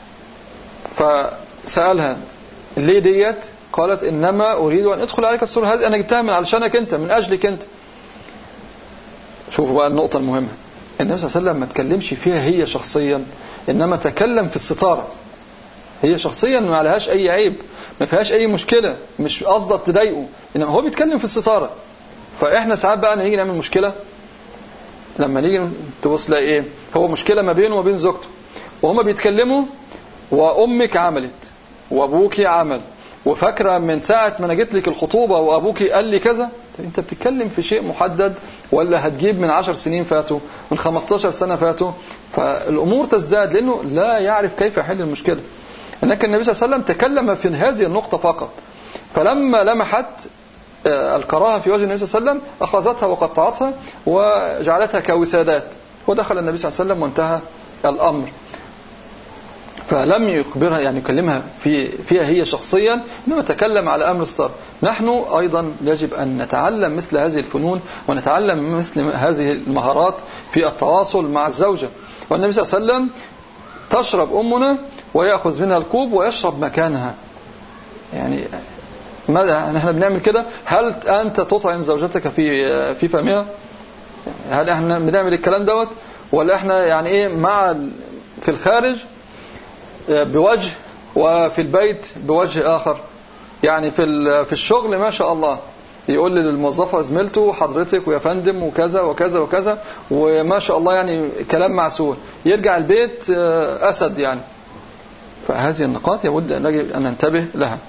فسألها ليه ديت؟ قالت إنما أريد أن أدخل عليك السرور، هذه أنا جبتها من علشانك أنت، من أجلك أنت. شوفوا بقى النقطة المهمة. النبي صلى الله عليه وسلم ما تكلمش فيها هي شخصيا، إنما تكلم في الستارة. هي شخصيا ما عليهاش أي عيب، ما فيهاش أي مشكلة، مش قصدك تضايقه، إنما هو بيتكلم في الستارة. فإحنا ساعات بقى نيجي نعمل مشكلة، لما نيجي تبص لا إيه هو مشكلة ما بينه وبين زوجته، وهما بيتكلموا وأمك عملت وأبوك عمل، وفاكرة من ساعة ما أنا جيت لك الخطوبة وأبوك قال لي كذا. أنت بتتكلم في شيء محدد ولا هتجيب من عشر سنين فاتوا، من خمستاشر سنة فاتوا؟ فالأمور تزداد لأنه لا يعرف كيف يحل المشكلة. لكن النبي صلى الله عليه وسلم تكلم في هذه النقطة فقط. فلما لمحت الكراهة في وجه النبي صلى الله عليه وسلم أخذتها وقطعتها وجعلتها كوسادات، ودخل النبي صلى الله عليه وسلم وانتهى الأمر. فلم يخبرها يعني يكلمها في فيها هي شخصيا، إنما تكلم على أمر الستار. نحن أيضا يجب أن نتعلم مثل هذه الفنون ونتعلم مثل هذه المهارات في التواصل مع الزوجة. والنبي صلى الله عليه وسلم تشرب أمنا ويأخذ منها الكوب ويشرب مكانها. يعني ماذا نحن بنعمل كده؟ هل أنت تطعم زوجتك في في فمها؟ هل احنا بنعمل الكلام دوت؟ ولا احنا يعني ايه مع في الخارج بوجه وفي البيت بوجه آخر؟ يعني في في الشغل ما شاء الله يقول للموظفة زميلته حضرتك ويا فندم وكذا وكذا وكذا وما شاء الله، يعني كلام معسول. يرجع البيت أسد يعني. فهذه النقاط يود أن نجب أن ننتبه لها.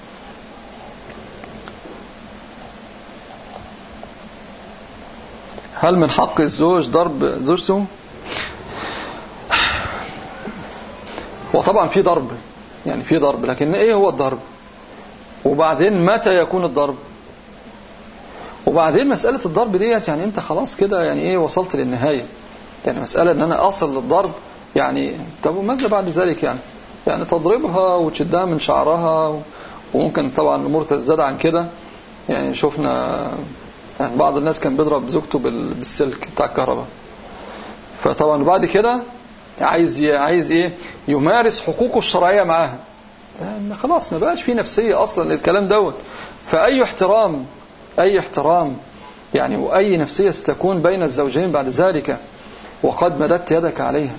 هل من حق الزوج ضرب زوجته؟ وطبعا في ضرب، يعني في ضرب، لكن ايه هو الضرب؟ وبعدين متى يكون الضرب؟ وبعدين مسألة الضرب ديت يعني انت خلاص كده يعني ايه وصلت للنهاية. يعني مسألة ان انا اصل للضرب، يعني طب وماذا بعد ذلك؟ يعني يعني تضربها وتشدها من شعرها، وممكن طبعا الامور تزداد عن كده. يعني شفنا يعني بعض الناس كان بيضرب زوجته بالسلك بتاع الكهرباء. فطبعا بعد كده عايز عايز ايه؟ يمارس حقوقه الشرعية معاها. يعني خلاص ما بقاش في نفسية اصلا للكلام دوت. فاي احترام اي احترام يعني واي نفسية ستكون بين الزوجين بعد ذلك وقد مددت يدك عليها.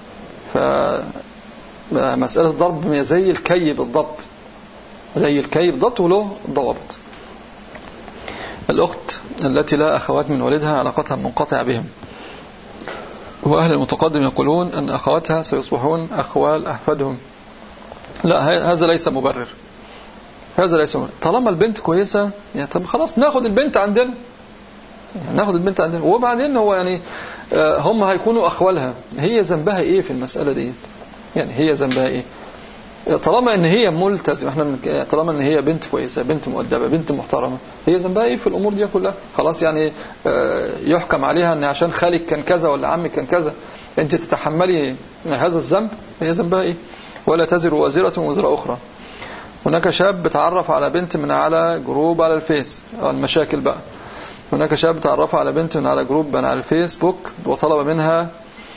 فمسألة الضرب زي الكي بالضبط، زي الكي بالضبط وله ضوابط. الأخت التي لا أخوات من والدها علاقتها منقطعة بهم، وأهل المتقدم يقولون أن أخواتها سيصبحون أخوال أحفادهم. لا، هذا ليس مبرر، هذا ليس مبرر. طالما البنت كويسة يعني طب خلاص ناخد البنت عندنا، يعني ناخد البنت عندنا. وبعدين هو يعني هم هيكونوا أخوالها، هي ذنبها إيه في المسألة دي؟ يعني هي ذنبها إيه؟ طالما ان هي ملتزمه، احنا طالما ان هي بنت كويسه، بنت مؤدبه، بنت محترمه، هي ذنبها ايه في الامور دي كلها؟ خلاص يعني يحكم عليها ان عشان خالك كان كذا ولا عمك كان كذا انت تتحملي هذا الذنب؟ هي ذنبها ايه؟ ولا تزر وازره وزر اخرى. هناك شاب تعرف على بنت من على جروب على الفيس، المشاكل بقى. هناك شاب تعرف على بنت من على جروب من على الفيسبوك وطلب منها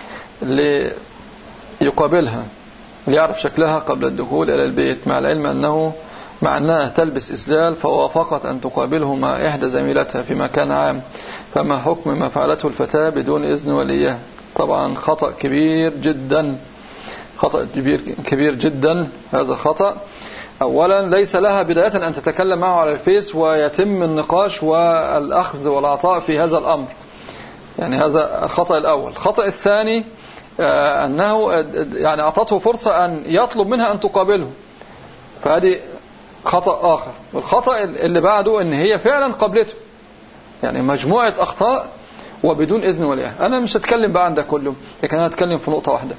ليقابلها ليعرف شكلها قبل الدخول إلى البيت، مع العلم أنه مع أنها تلبس إسدال، فوافقت أن تقابله مع إحدى زميلتها في مكان عام. فما حكم ما فعلته الفتاة بدون إذن وليها؟ طبعا خطأ كبير جدا، خطأ كبير كبير جدا. هذا خطأ. أولا ليس لها بداية أن تتكلم معه على الفيس ويتم النقاش والأخذ والعطاء في هذا الأمر، يعني هذا الخطأ الأول. الخطأ الثاني أنه يعني أعطته فرصة أن يطلب منها أن تقابله، فهذه خطأ آخر. والخطأ اللي بعده أن هي فعلا قابلته، يعني مجموعة أخطاء وبدون إذن وليها. أنا مش هتكلم بقى عن ده كله، لكن أنا هتكلم في نقطة واحدة.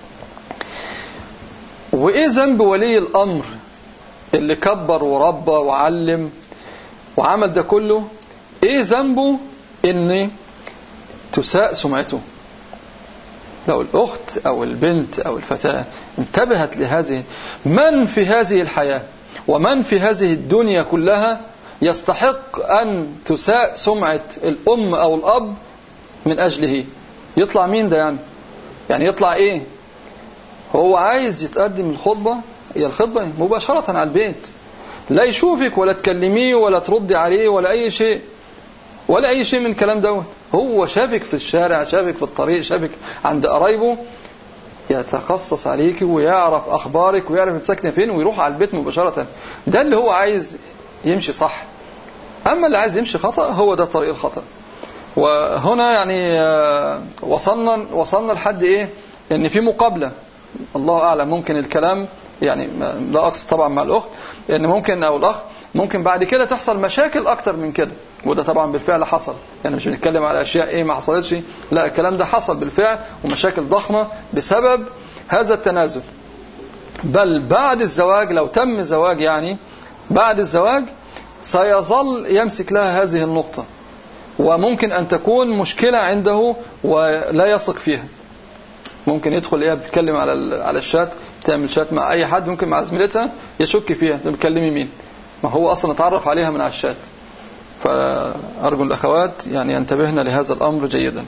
وإيه ذنب ولي الأمر اللي كبر وربى وعلم وعمل ده كله؟ إيه ذنبه إن تساء سمعته؟ لو الأخت أو البنت أو الفتاة انتبهت لهذه، من في هذه الحياة ومن في هذه الدنيا كلها يستحق أن تساء سمعة الأم أو الأب من أجله؟ يطلع مين ده يعني؟ يعني يطلع إيه؟ هو عايز يتقدم الخطبة، هي الخطبة مباشرة على البيت، لا يشوفك ولا تكلميه ولا تردي عليه ولا أي شيء، ولا أي شيء من الكلام دوت. هو شافك في الشارع، شافك في الطريق، شافك عند قرايبه، يتخصص عليك ويعرف أخبارك ويعرف انت ساكنه فين ويروح على البيت مباشرة. ده اللي هو عايز يمشي صح. أما اللي عايز يمشي خطأ هو ده طريق الخطأ. وهنا يعني وصلنا وصلنا لحد إيه؟ إن في مقابلة، الله أعلم، ممكن الكلام يعني لا أقصد طبعا مع الأخت، لأن ممكن أو الأخ ممكن بعد كده تحصل مشاكل أكتر من كده، وده طبعا بالفعل حصل. يعني مش بنتكلم على أشياء إيه ما حصلتش، لا، الكلام ده حصل بالفعل، ومشاكل ضخمة بسبب هذا التنازل. بل بعد الزواج، لو تم زواج يعني بعد الزواج سيظل يمسك لها هذه النقطة، وممكن أن تكون مشكلة عنده ولا يثق فيها. ممكن يدخل إياها بتتكلم على على الشات، تعمل شات مع أي حد، ممكن مع زميلتها يشك فيها بتكلمي مين، ما هو أصلا اتعرف عليها من على الشات. فأرجو الأخوات يعني ينتبهن لهذا الأمر جيدا.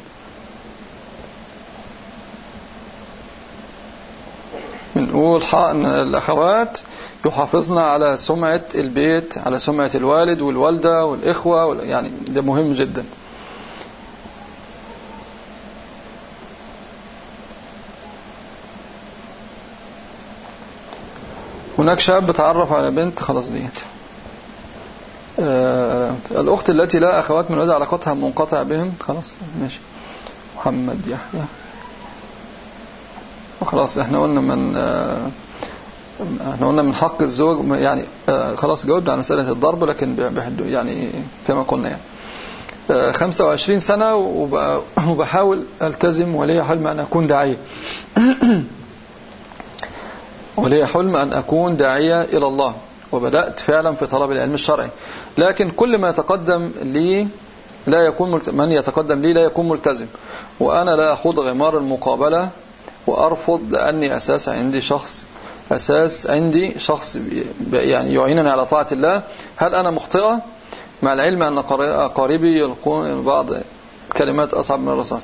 بنقول أن الأخوات يحافظن على سمعة البيت، على سمعة الوالد والوالدة والإخوة، يعني ده مهم جدا. هناك شاب بتعرف على بنت، خلاص ديت آه الأخت التي لا أخوات من ولد علاقتها منقطع بهم، خلاص ماشي. محمد يحيى، خلاص احنا قلنا من آه احنا قلنا من حق الزوج يعني آه خلاص جاوبنا على مسألة الضرب، لكن بحد يعني كما قلنا يعني آه خمسة وعشرين سنة وبحاول التزم، ولي حلم أن أكون داعية ولي حلم أن أكون داعية إلى الله، وبدأت فعلا في طلب العلم الشرعي، لكن كل ما يتقدم لي لا يكون ملت... من يتقدم لي لا يكون ملتزم، وأنا لا أخوض غمار المقابلة وأرفض، لأني أساس عندي شخص أساس عندي شخص يعني يعينني على طاعة الله. هل أنا مخطئة؟ مع العلم أن قريبي يلقون بعض كلمات أصعب من الرصاص.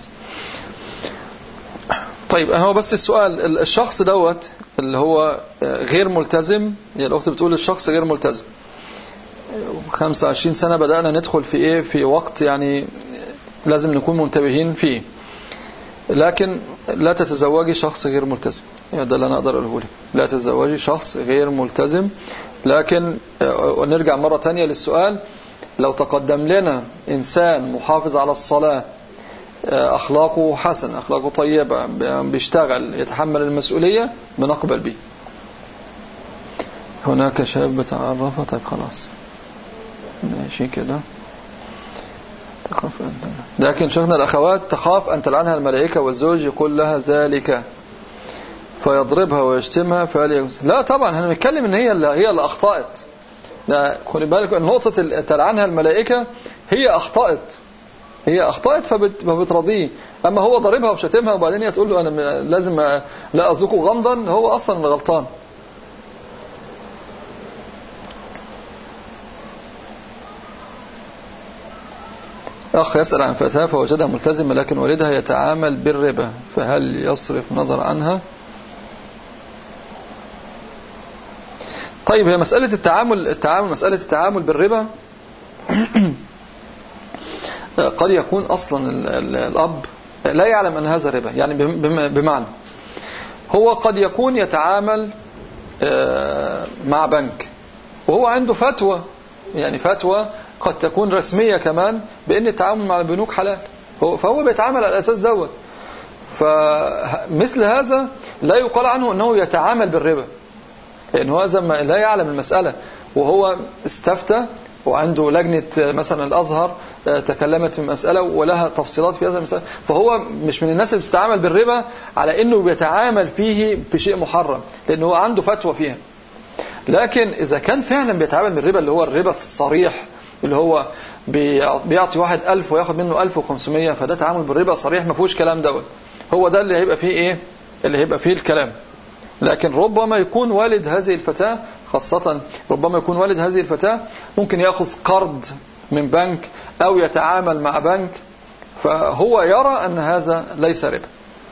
طيب هو بس السؤال، الشخص دوت اللي هو غير ملتزم، هي الأخت بتقول الشخص غير ملتزم، خمسة وعشرين سنة بدأنا ندخل في إيه، في وقت يعني لازم نكون منتبهين فيه، لكن لا تتزوجي شخص غير ملتزم، ده اللي أنا أقدر أقوله لك، لا تتزوجي شخص غير ملتزم. لكن نرجع مرة تانية للسؤال، لو تقدم لنا إنسان محافظ على الصلاة، أخلاقه حسنة، أخلاقه طيبة، بيشتغل، يتحمل المسؤولية، بنقبل به. هناك شاب تعرف، طيب خلاص ماشي كده. تخاف أن لكن شيخنا الأخوات تخاف أن تلعنها الملائكة والزوج يقول لها ذلك فيضربها ويشتمها فهل يجوز؟ لا طبعا، احنا بنتكلم ان هي اللي هي اللي أخطأت. لا خلي بالك نقطة تلعنها الملائكة هي أخطأت، هي أخطأت فبترضيه، أما هو ضربها وشتمها وبعدين هي تقول له أنا لازم لا أذوق غمضا، هو أصلا غلطان. أخ يسأل عن فتاة فوجدها ملتزمة لكن والدها يتعامل بالربا، فهل يصرف نظر عنها؟ طيب هي مسألة التعامل التعامل مسألة التعامل بالربا قد يكون أصلا الأب لا يعلم أن هذا ربا، يعني بمعنى هو قد يكون يتعامل مع بنك وهو عنده فتوى، يعني فتوى قد تكون رسمية كمان بأن التعامل مع البنوك حلال، فهو بيتعامل على الأساس دوت. فمثل هذا لا يقال عنه أنه يتعامل بالربا، لأنه هذا لا يعلم المسألة، وهو استفتى وعنده لجنة مثلا الأزهر تكلمت في المسألة ولها تفصيلات في هذا المسألة، فهو مش من الناس اللي بتتعامل بالربا على أنه بيتعامل فيه في شيء محرم، لأنه هو عنده فتوى فيها. لكن إذا كان فعلا بيتعامل بالربا اللي هو الربا الصريح، اللي هو بيعطي واحد ألف وياخد منه ألف وخمسمية، فده تعامل بالربا صريح ما فيهوش كلام دوت، هو ده اللي هيبقى فيه إيه، اللي هيبقى فيه الكلام. لكن ربما يكون والد هذه الفتاة، خاصة ربما يكون والد هذه الفتاة ممكن يأخذ قرض من بنك أو يتعامل مع بنك، فهو يرى أن هذا ليس ربا.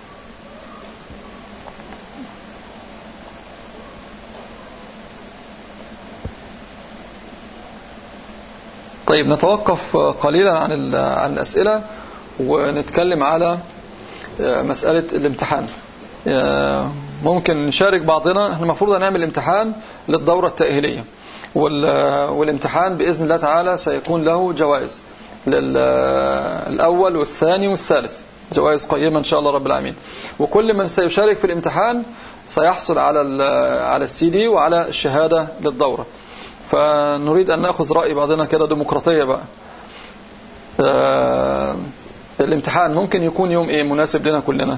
طيب نتوقف قليلا عن عن الأسئلة ونتكلم على مسألة الامتحان. ممكن نشارك بعضنا، احنا المفروض نعمل امتحان للدورة التأهيلية، والامتحان بإذن الله تعالى سيكون له جوائز للأول والثاني والثالث، جوائز قيمة إن شاء الله رب العالمين، وكل من سيشارك في الامتحان سيحصل على على السي دي وعلى الشهادة للدورة. فنريد أن نأخذ رأي بعضنا كده ديمقراطية بقى. آه الامتحان ممكن يكون يوم ايه مناسب لنا كلنا؟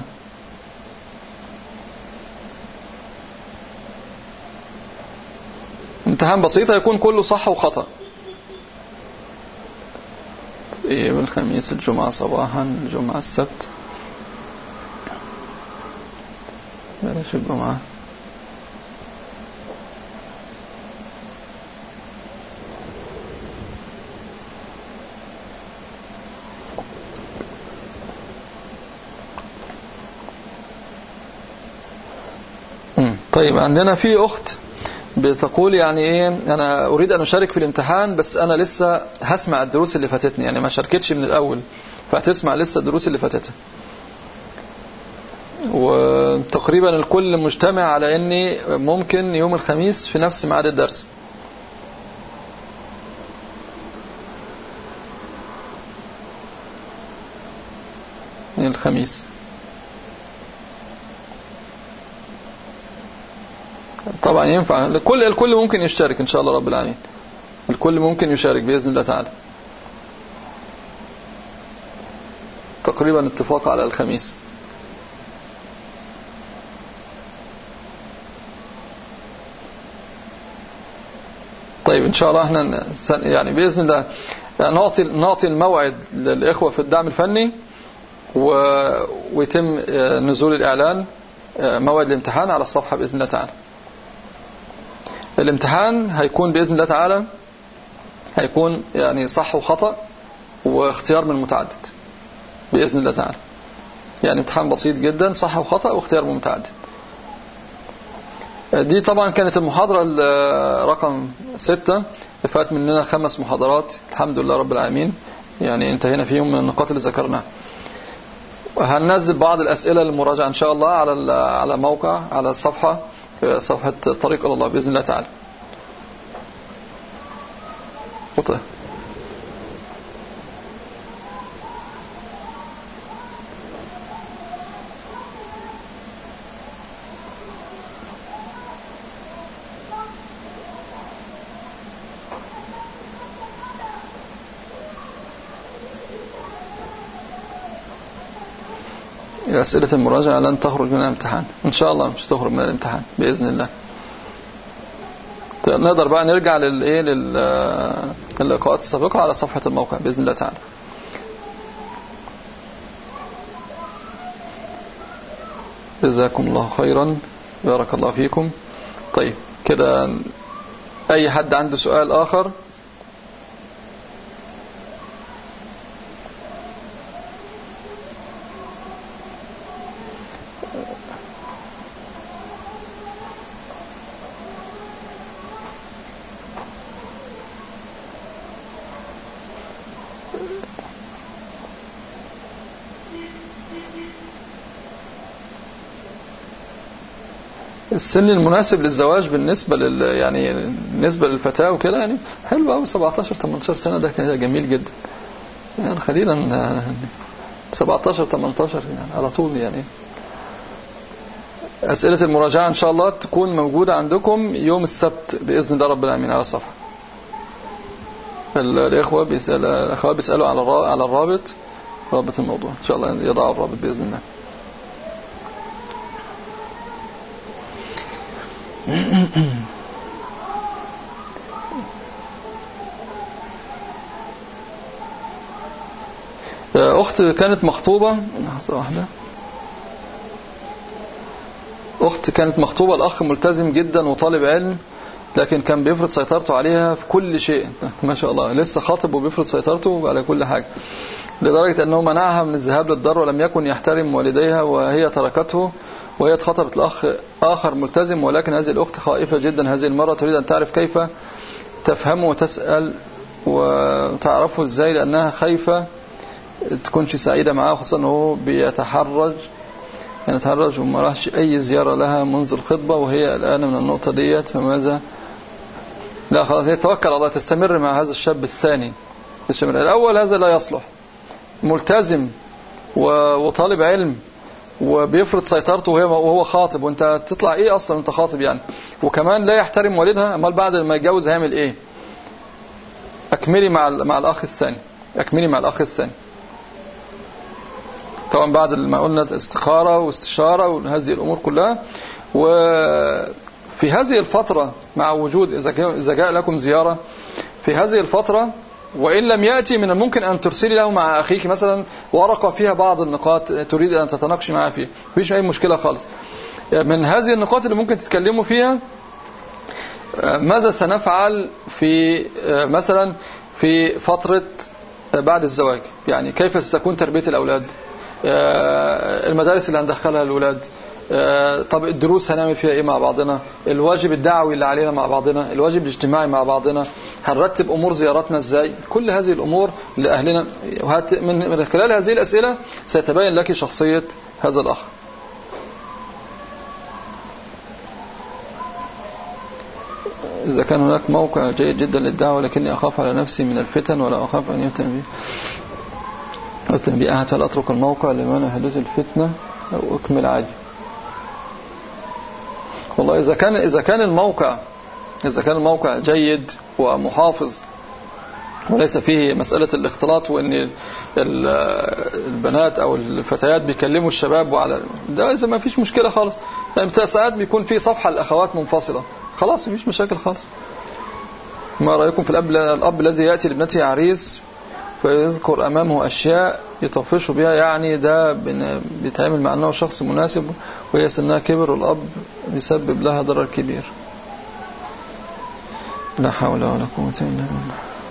امتحان بسيط يكون كله صح وخطأ، إيه بالخميس؟ الجمعة صباحا، الجمعة السبت، بلاش الجمعة. طيب عندنا في أخت بتقول يعني إيه، أنا أريد أن أشارك في الامتحان بس أنا لسه هسمع الدروس اللي فاتتني، يعني ما شاركتش من الأول، فهتسمع لسه الدروس اللي فاتتها. وتقريبا الكل مجتمع على أني ممكن يوم الخميس في نفس ميعاد الدرس. الخميس طبعا ينفع، الكل الكل ممكن يشترك إن شاء الله رب العالمين، الكل ممكن يشارك بإذن الله تعالى. تقريبا اتفاق على الخميس. طيب إن شاء الله احنا يعني بإذن الله نعطي نعطي الموعد للإخوة في الدعم الفني، ويتم نزول الإعلان موعد الامتحان على الصفحة بإذن الله تعالى. الامتحان هيكون بإذن الله تعالى هيكون يعني صح وخطأ واختيار من متعدد بإذن الله تعالى، يعني امتحان بسيط جدا، صح وخطأ واختيار من متعدد. دي طبعا كانت المحاضرة رقم ستة، فات مننا خمس محاضرات الحمد لله رب العالمين، يعني انتهينا فيهم من النقاط اللي ذكرناها. وهننزل بعض الأسئلة للمراجعة إن شاء الله على على موقع، على الصفحة، صفحة طريق إلى الله بإذن الله تعالى. وطيب. أسئلة المراجعة لن تخرج من الامتحان إن شاء الله، مش تخرج من الامتحان بإذن الله. نقدر بقى نرجع للإيه للقاءات السابقة على صفحة الموقع بإذن الله تعالى. جزاكم الله خيرا، بارك الله فيكم. طيب كده أي حد عنده سؤال آخر؟ السن المناسب للزواج بالنسبة لل يعني بالنسبة للفتاة وكده يعني حلو قوي، سبعتاشر تمنتاشر سنة، ده كده جميل جدا يعني. خلينا سبعتاشر تمنتاشر يعني على طول يعني. أسئلة المراجعة إن شاء الله تكون موجودة عندكم يوم السبت بإذن الله رب العالمين على الصفحة. الإخوة بيسأل الأخوات بيسألوا على على الرابط، رابط الموضوع إن شاء الله يضعوا الرابط بإذن الله. أخت كانت مخطوبة، لحظة واحدة، أخت كانت مخطوبة الأخ ملتزم جدا وطالب علم، لكن كان بيفرض سيطرته عليها في كل شيء، ما شاء الله لسه خاطب وبيفرض سيطرته على كل حاجة، لدرجة أنه منعها من الذهاب للدار ولم يكن يحترم والديها، وهي تركته وهي اتخطبت الأخ آخر ملتزم. ولكن هذه الأخت خائفة جدا هذه المرة، تريد أن تعرف كيف تفهمه وتسأل وتعرفه إزاي، لأنها خايفة تكونش سعيدة معاه، خاصة أنه بيتحرج يعني يتحرج وما راحش أي زيارة لها منذ الخطبة، وهي الآن من النقطة ديت. فماذا؟ لا خلاص، هي توكل على الله، تستمر مع هذا الشاب الثاني. الأول هذا لا يصلح، ملتزم وطالب علم وبيفرض سيطرته وهو خاطب، وانت تطلع ايه اصلا انت خاطب يعني، وكمان لا يحترم والدها. امال بعد ما يتجوز هيعمل ايه؟ اكملي مع مع الاخ الثاني، اكملي مع الاخ الثاني طبعا بعد ما قلنا استخارة واستشارة وهذه الامور كلها. وفي هذه الفترة مع وجود اذا اذا جاء لكم زيارة في هذه الفترة وإن لم يأتي من الممكن أن ترسلي له مع أخيك مثلا ورقة فيها بعض النقاط تريد أن تتناقشي معها فيها، مفيش أي مشكلة خالص. من هذه النقاط اللي ممكن تتكلموا فيها ماذا سنفعل في مثلا في فترة بعد الزواج، يعني كيف ستكون تربية الأولاد، المدارس اللي هندخلها الأولاد، طب الدروس هنعمل فيها ايه مع بعضنا، الواجب الدعوي اللي علينا مع بعضنا، الواجب الاجتماعي مع بعضنا، هنرتب امور زياراتنا ازاي. كل هذه الامور لاهلنا، من خلال هذه الاسئله سيتبين لك شخصيه هذا الاخ. اذا كان هناك موقع جيد جدا للدعوه لكني اخاف على نفسي من الفتن ولا اخاف ان يفتن بي يفتن بي احد، هل اترك الموقع لمنع حدوث الفتنه او اكمل عادي؟ والله إذا كان إذا كان الموقع إذا كان الموقع جيد ومحافظ وليس فيه مسألة الاختلاط وإن البنات أو الفتيات بيكلموا الشباب وعلى ده، إذا ما فيش مشكلة خالص. يعني ساعات بيكون في صفحة الأخوات منفصلة، خلاص مفيش مشاكل خالص. ما رأيكم في الأب الأب الذي يأتي لابنته عريس فيذكر أمامه أشياء يطفشه بها، يعني ده بيتعامل مع أنه شخص مناسب وهي سنها كبر والأب بيسبب لها ضرر كبير؟ لا حول ولا قوة إلا بالله.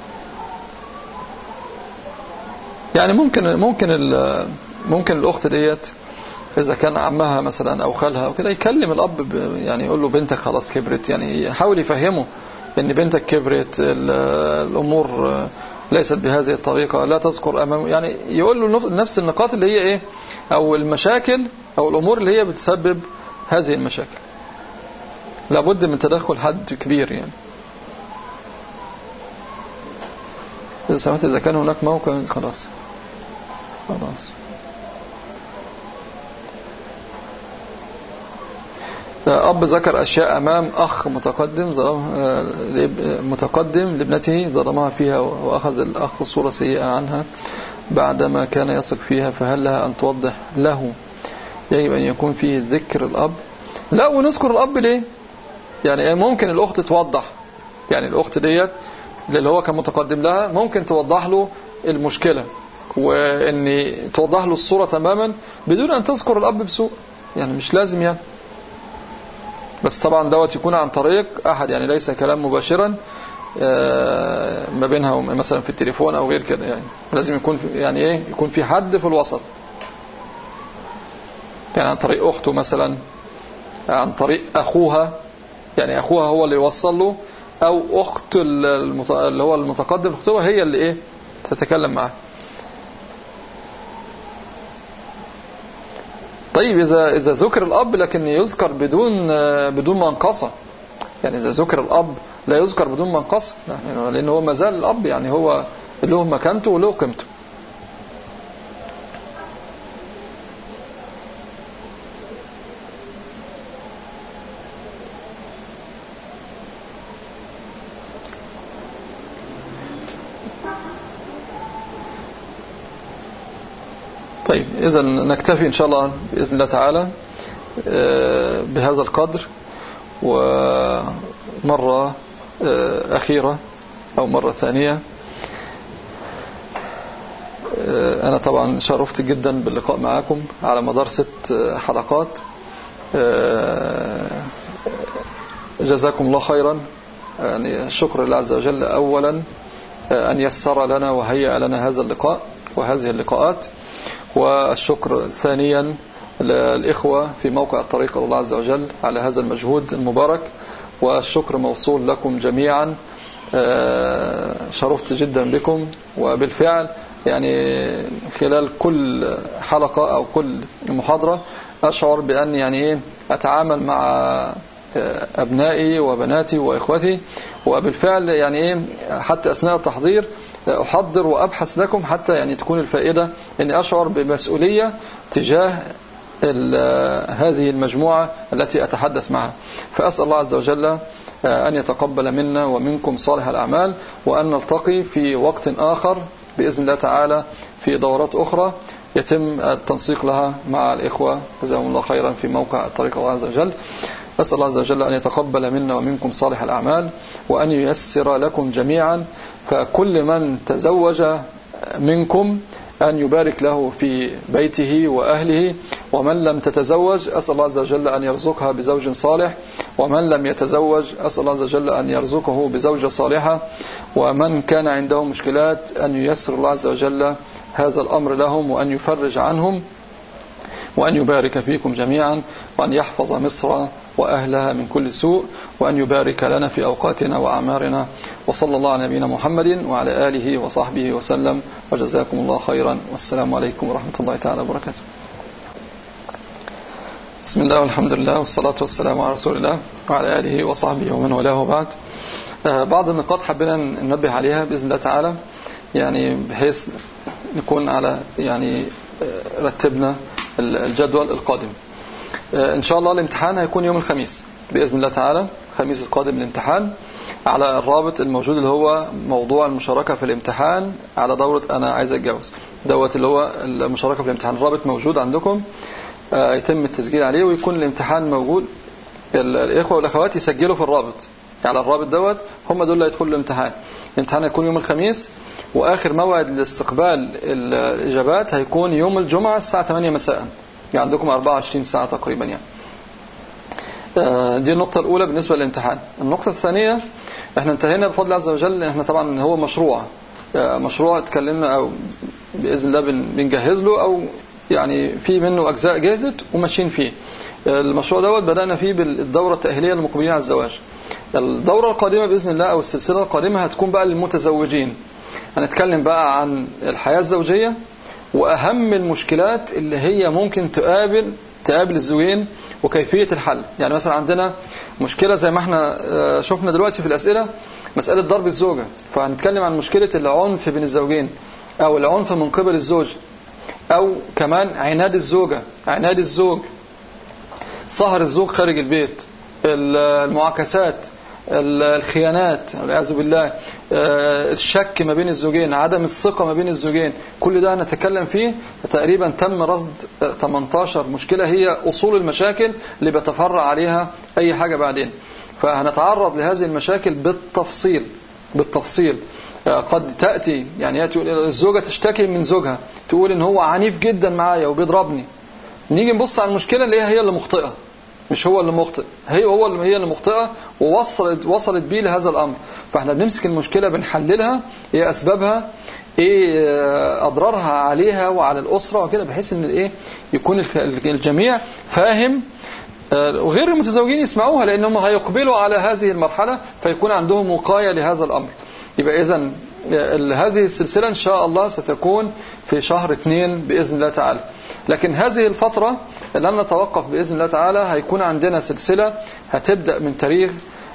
يعني ممكن ممكن ممكن الأخت ديت إذا كان عمها مثلا أو خالها وكده يكلم الأب، يعني يقول له بنتك خلاص كبرت، يعني يحاول يفهمه إن بنتك كبرت، الأمور ليست بهذه الطريقة، لا تذكر أمامه، يعني يقول له نفس النقاط اللي هي إيه، أو المشاكل أو الأمور اللي هي بتسبب هذه المشاكل. لابد من تدخل حد كبير. يعني إذا سمعت إذا كان هناك موقع خلاص خلاص أب ذكر أشياء أمام أخ متقدم ظلم متقدم لابنته ظلمها فيها، وأخذ الأخ صورة سيئة عنها بعدما كان يثق فيها، فهل لها أن توضح له يجب أن يكون فيه ذكر الأب؟ لا، ونذكر الأب ليه؟ يعني ممكن الأخت توضح، يعني الأخت ديت اللي هو كان متقدم لها ممكن توضح له المشكلة، وإن توضح له الصورة تماما بدون أن تذكر الأب بسوء، يعني مش لازم يعني. بس طبعا دوت يكون عن طريق أحد، يعني ليس كلام مباشرا ما بينها مثلا في التليفون أو غير كده، يعني لازم يكون يعني إيه، يكون في حد في الوسط، يعني عن طريق أخته مثلا، عن طريق أخوها، يعني أخوها هو اللي يوصل له، أو أخت اللي هو المتقدم أخته هي اللي إيه تتكلم معه. طيب إذا إذا ذكر الأب لكن يذكر بدون بدون منقصة، يعني إذا ذكر الأب لا يذكر بدون منقصة، يعني لأنه هو مازال الأب، يعني هو له مكانته وله قيمته. طيب إذا نكتفي إن شاء الله بإذن الله تعالى بهذا القدر، ومرة أخيرة أو مرة ثانية أنا طبعا شرفت جدا باللقاء معكم على مدار ست حلقات. جزاكم الله خيرا، يعني الشكر لله عز وجل أولا أن يسر لنا وهيأ لنا هذا اللقاء وهذه اللقاءات، والشكر ثانيا للإخوة في موقع الطريق إلى الله عز وجل على هذا المجهود المبارك، والشكر موصول لكم جميعا. شرفت جدا بكم، وبالفعل يعني خلال كل حلقة أو كل محاضرة أشعر بأن يعني إيه أتعامل مع أبنائي وبناتي وإخوتي، وبالفعل يعني إيه حتى أثناء التحضير أحضر وأبحث لكم حتى يعني تكون الفائدة أني أشعر بمسؤولية تجاه هذه المجموعة التي أتحدث معها. فأسأل الله عز وجل أن يتقبل منا ومنكم صالح الأعمال، وأن نلتقي في وقت آخر بإذن الله تعالى في دورات أخرى يتم التنسيق لها مع الإخوة جزاهم الله خيرا في موقع الطريق الله عز وجل. أسأل الله عز وجل أن يتقبل منا ومنكم صالح الأعمال، وأن ييسر لكم جميعا. فكل من تزوج منكم أن يبارك له في بيته وأهله، ومن لم تتزوج أسأل الله عز وجل أن يرزقها بزوج صالح، ومن لم يتزوج أسأل الله عز وجل أن يرزقه بزوجة صالحة، ومن كان عنده مشكلات أن ييسر الله عز وجل هذا الأمر لهم وأن يفرج عنهم، وأن يبارك فيكم جميعا، وأن يحفظ مصر وأهلها من كل سوء، وأن يبارك لنا في أوقاتنا وأعمارنا. وصلى الله على نبينا محمد وعلى آله وصحبه وسلم، وجزاكم الله خيرا، والسلام عليكم ورحمة الله تعالى وبركاته. بسم الله والحمد لله والصلاة والسلام على رسول الله وعلى آله وصحبه ومن والاه، بعد. بعض النقاط حبينا ننبه عليها بإذن الله تعالى، يعني بحيث نكون على يعني رتبنا الجدول القادم. إن شاء الله الامتحان هيكون يوم الخميس بإذن الله تعالى، الخميس القادم الامتحان على الرابط الموجود اللي هو موضوع المشاركة في الامتحان على دورة أنا عايز أتجوز دوت، اللي هو المشاركة في الامتحان. الرابط موجود عندكم، يتم التسجيل عليه ويكون الامتحان موجود. الإخوة والأخوات يسجلوا في الرابط على الرابط دوت، هم دول اللي هيدخلوا الامتحان. الامتحان هيكون يوم الخميس، وآخر موعد لاستقبال الإجابات هيكون يوم الجمعة الساعة ثمانية مساء، يعني عندكم أربعة وعشرين ساعة تقريبا يعني. دي النقطة الأولى بالنسبة للامتحان. النقطة الثانية، احنا انتهينا بفضل الله عز وجل، احنا طبعا هو مشروع مشروع اتكلمنا أو بإذن الله بنجهز له، أو يعني في منه أجزاء جاهزت وماشيين فيه. المشروع دوت بدأنا فيه بالدورة التأهيلية للمقبلين على الزواج. الدورة القادمة بإذن الله أو السلسلة القادمة هتكون بقى للمتزوجين. هنتكلم بقى عن الحياة الزوجية وأهم المشكلات اللي هي ممكن تقابل تقابل الزوجين وكيفية الحل. يعني مثلا عندنا مشكلة زي ما احنا شفنا دلوقتي في الأسئلة، مسألة ضرب الزوجة، فهنتكلم عن مشكلة العنف بين الزوجين أو العنف من قبل الزوج، أو كمان عناد الزوجة عناد الزوج، سهر الزوج خارج البيت، المعاكسات، الخيانات والعياذ بالله، الشك ما بين الزوجين، عدم الثقة ما بين الزوجين. كل ده هنتكلم فيه. تقريبا تم رصد ثمانية عشر مشكلة هي أصول المشاكل اللي بتفرع عليها أي حاجة بعدين. فهنتعرض لهذه المشاكل بالتفصيل بالتفصيل. قد تأتي يعني يأتي الزوجة تشتكي من زوجها، تقول إن هو عنيف جدا معايا وبيضربني. نيجي نبص على المشكلة اللي هي هي اللي مخطئة، مش هو اللي مخطئ، هي هو اللي هي اللي مخطئة ووصلت وصلت بيه لهذا الأمر. فاحنا بنمسك المشكلة بنحللها، ايه أسبابها، ايه أضرارها عليها وعلى الأسرة وكده، بحيث ان ايه يكون الجميع فاهم، وغير المتزوجين يسمعوها لأنهم هيقبلوا على هذه المرحلة فيكون عندهم وقاية لهذا الأمر. يبقى إذن هذه السلسلة إن شاء الله ستكون في شهر اثنين بإذن الله تعالى. لكن هذه الفترة لن نتوقف بإذن الله تعالى، هيكون عندنا سلسلة هتبدأ من تاريخ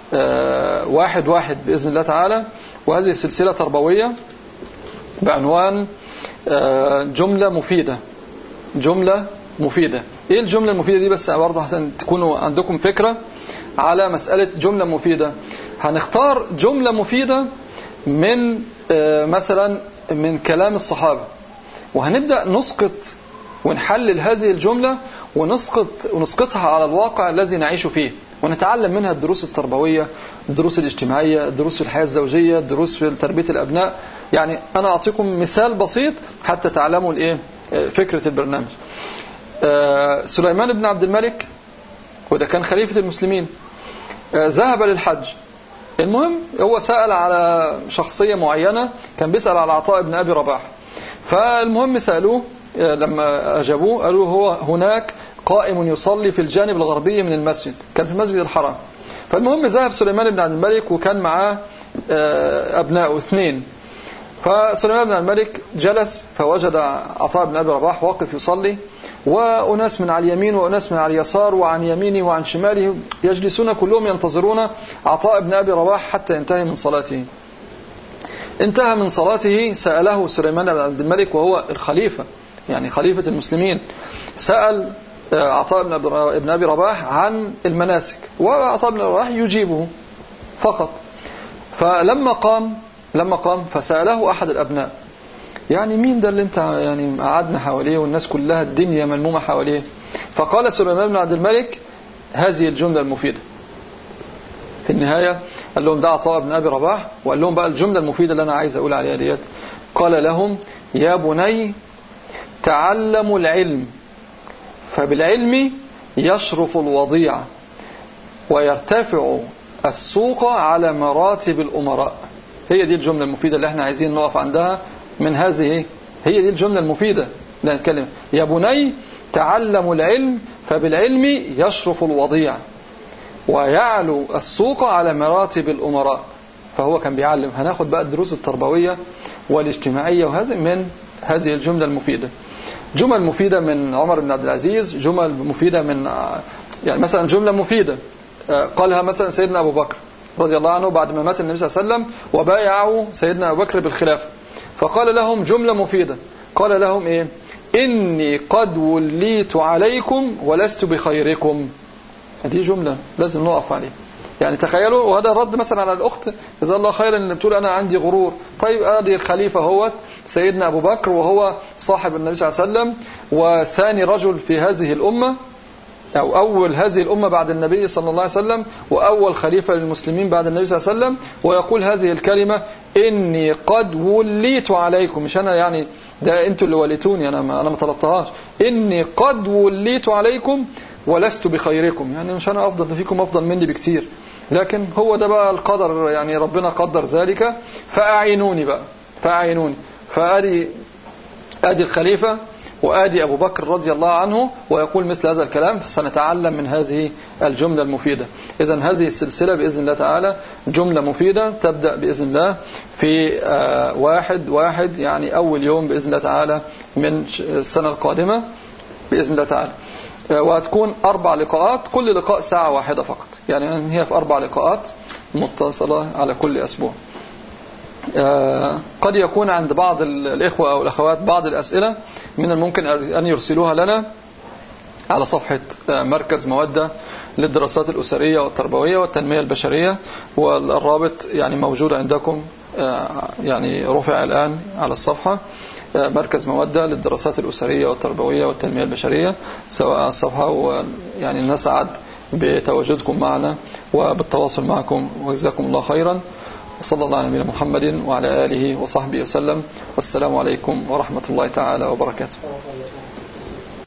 واحد واحد بإذن الله تعالى، وهذه سلسلة تربوية بعنوان جملة مفيدة. جملة مفيدة. ايه الجملة المفيدة دي؟ بس برضه عشان تكونوا عندكم فكرة على مسألة جملة مفيدة. هنختار جملة مفيدة من مثلا من كلام الصحابة، وهنبدأ نسقط ونحلل هذه الجملة ونسقط ونسقطها على الواقع الذي نعيش فيه، ونتعلم منها الدروس التربوية، الدروس الاجتماعية، الدروس في الحياة الزوجية، الدروس في تربية الأبناء. يعني أنا أعطيكم مثال بسيط حتى تعلموا الإيه فكرة البرنامج. سليمان بن عبد الملك، وده كان خليفة المسلمين، ذهب للحج. المهم هو سأل على شخصية معينة، كان بيسأل على عطاء بن أبي رباح. فالمهم سألوه، لما أجابوه قالوا هو هناك قائم يصلي في الجانب الغربي من المسجد، كان في المسجد الحرام. فالمهم ذهب سليمان بن عبد الملك وكان معاه أبناءه اثنين. فسليمان بن عبد الملك جلس فوجد عطاء بن أبي رباح واقف يصلي، وأناس من على اليمين وأناس من على اليسار، وعن يمينه وعن شماله يجلسون كلهم ينتظرون عطاء بن أبي رباح حتى ينتهي من صلاته. انتهى من صلاته، سأله سليمان بن عبد الملك وهو الخليفة يعني خليفة المسلمين، سأل عطاء بن أبي رباح عن المناسك، وعطاء بن أبي رباح يجيبه فقط. فلما قام لما قام فسأله أحد الأبناء، يعني مين ده اللي انت يعني قعدنا حواليه والناس كلها الدنيا ملمومة حواليه؟ فقال سليمان بن عبد الملك هذه الجملة المفيدة. في النهاية قال لهم ده عطاء بن أبي رباح، وقال لهم بقى الجملة المفيدة اللي أنا عايز أقول عليها ديت. قال لهم يا بني تعلموا العلم فبالعلم يشرف الوضيع ويرتفع السوق على مراتب الأمراء. هي دي الجملة المفيدة اللي احنا عايزين نقف عندها من هذه، هي دي الجملة المفيدة اللي نتكلم. يا بني تعلموا العلم فبالعلم يشرف الوضيع ويعلو السوق على مراتب الأمراء. فهو كان بيعلم. هناخد بقى الدروس التربوية والاجتماعية وهذا من هذه الجملة المفيدة. جمل مفيدة من عمر بن عبد العزيز، جمل مفيدة من يعني مثلا جملة مفيدة قالها مثلا سيدنا أبو بكر رضي الله عنه بعد ما مات النبي صلى الله عليه وسلم وبايعوا سيدنا أبو بكر بالخلافة، فقال لهم جملة مفيدة. قال لهم إيه؟ إني قد وليت عليكم ولست بخيركم. هذه جملة لازم نقف عليها. يعني تخيلوا، وهذا الرد مثلا على الأخت جزاها الله خيرا اللي بتقول أنا عندي غرور. طيب آدي الخليفة هو سيدنا أبو بكر وهو صاحب النبي صلى الله عليه وسلم وثاني رجل في هذه الأمة، أو أول هذه الأمة بعد النبي صلى الله عليه وسلم، وأول خليفة للمسلمين بعد النبي صلى الله عليه وسلم، ويقول هذه الكلمة إني قد وليت عليكم. مش أنا يعني ده أنتوا اللي وليتوني، أنا ما, أنا ما طلبتهاش. إني قد وليت عليكم ولست بخيركم، يعني مش أنا أفضل فيكم، أفضل مني بكتير، لكن هو ده بقى القدر، يعني ربنا قدر ذلك. فأعينوني بقى، فأعينوني. فأدي أدي الخليفة وآدي أبو بكر رضي الله عنه ويقول مثل هذا الكلام، فسنتعلم من هذه الجملة المفيدة. إذن هذه السلسلة بإذن الله تعالى جملة مفيدة تبدأ بإذن الله في واحد واحد يعني أول يوم بإذن الله تعالى من السنة القادمة بإذن الله تعالى، وهتكون أربع لقاءات، كل لقاء ساعة واحدة فقط، يعني هي في أربع لقاءات متصلة على كل أسبوع. قد يكون عند بعض الإخوة أو الأخوات بعض الأسئلة من الممكن أن يرسلوها لنا على صفحة مركز مودة للدراسات الأسرية والتربوية والتنمية البشرية، والرابط يعني موجود عندكم، يعني رفع الآن على الصفحة مركز مودة للدراسات الأسرية والتربوية والتنمية البشرية، سواء على الصفحة. ويعني نسعد بتواجدكم معنا وبالتواصل معكم، وجزاكم الله خيرا. وصلى الله على نبينا محمد وعلى آله وصحبه وسلم، والسلام عليكم ورحمة الله تعالى وبركاته.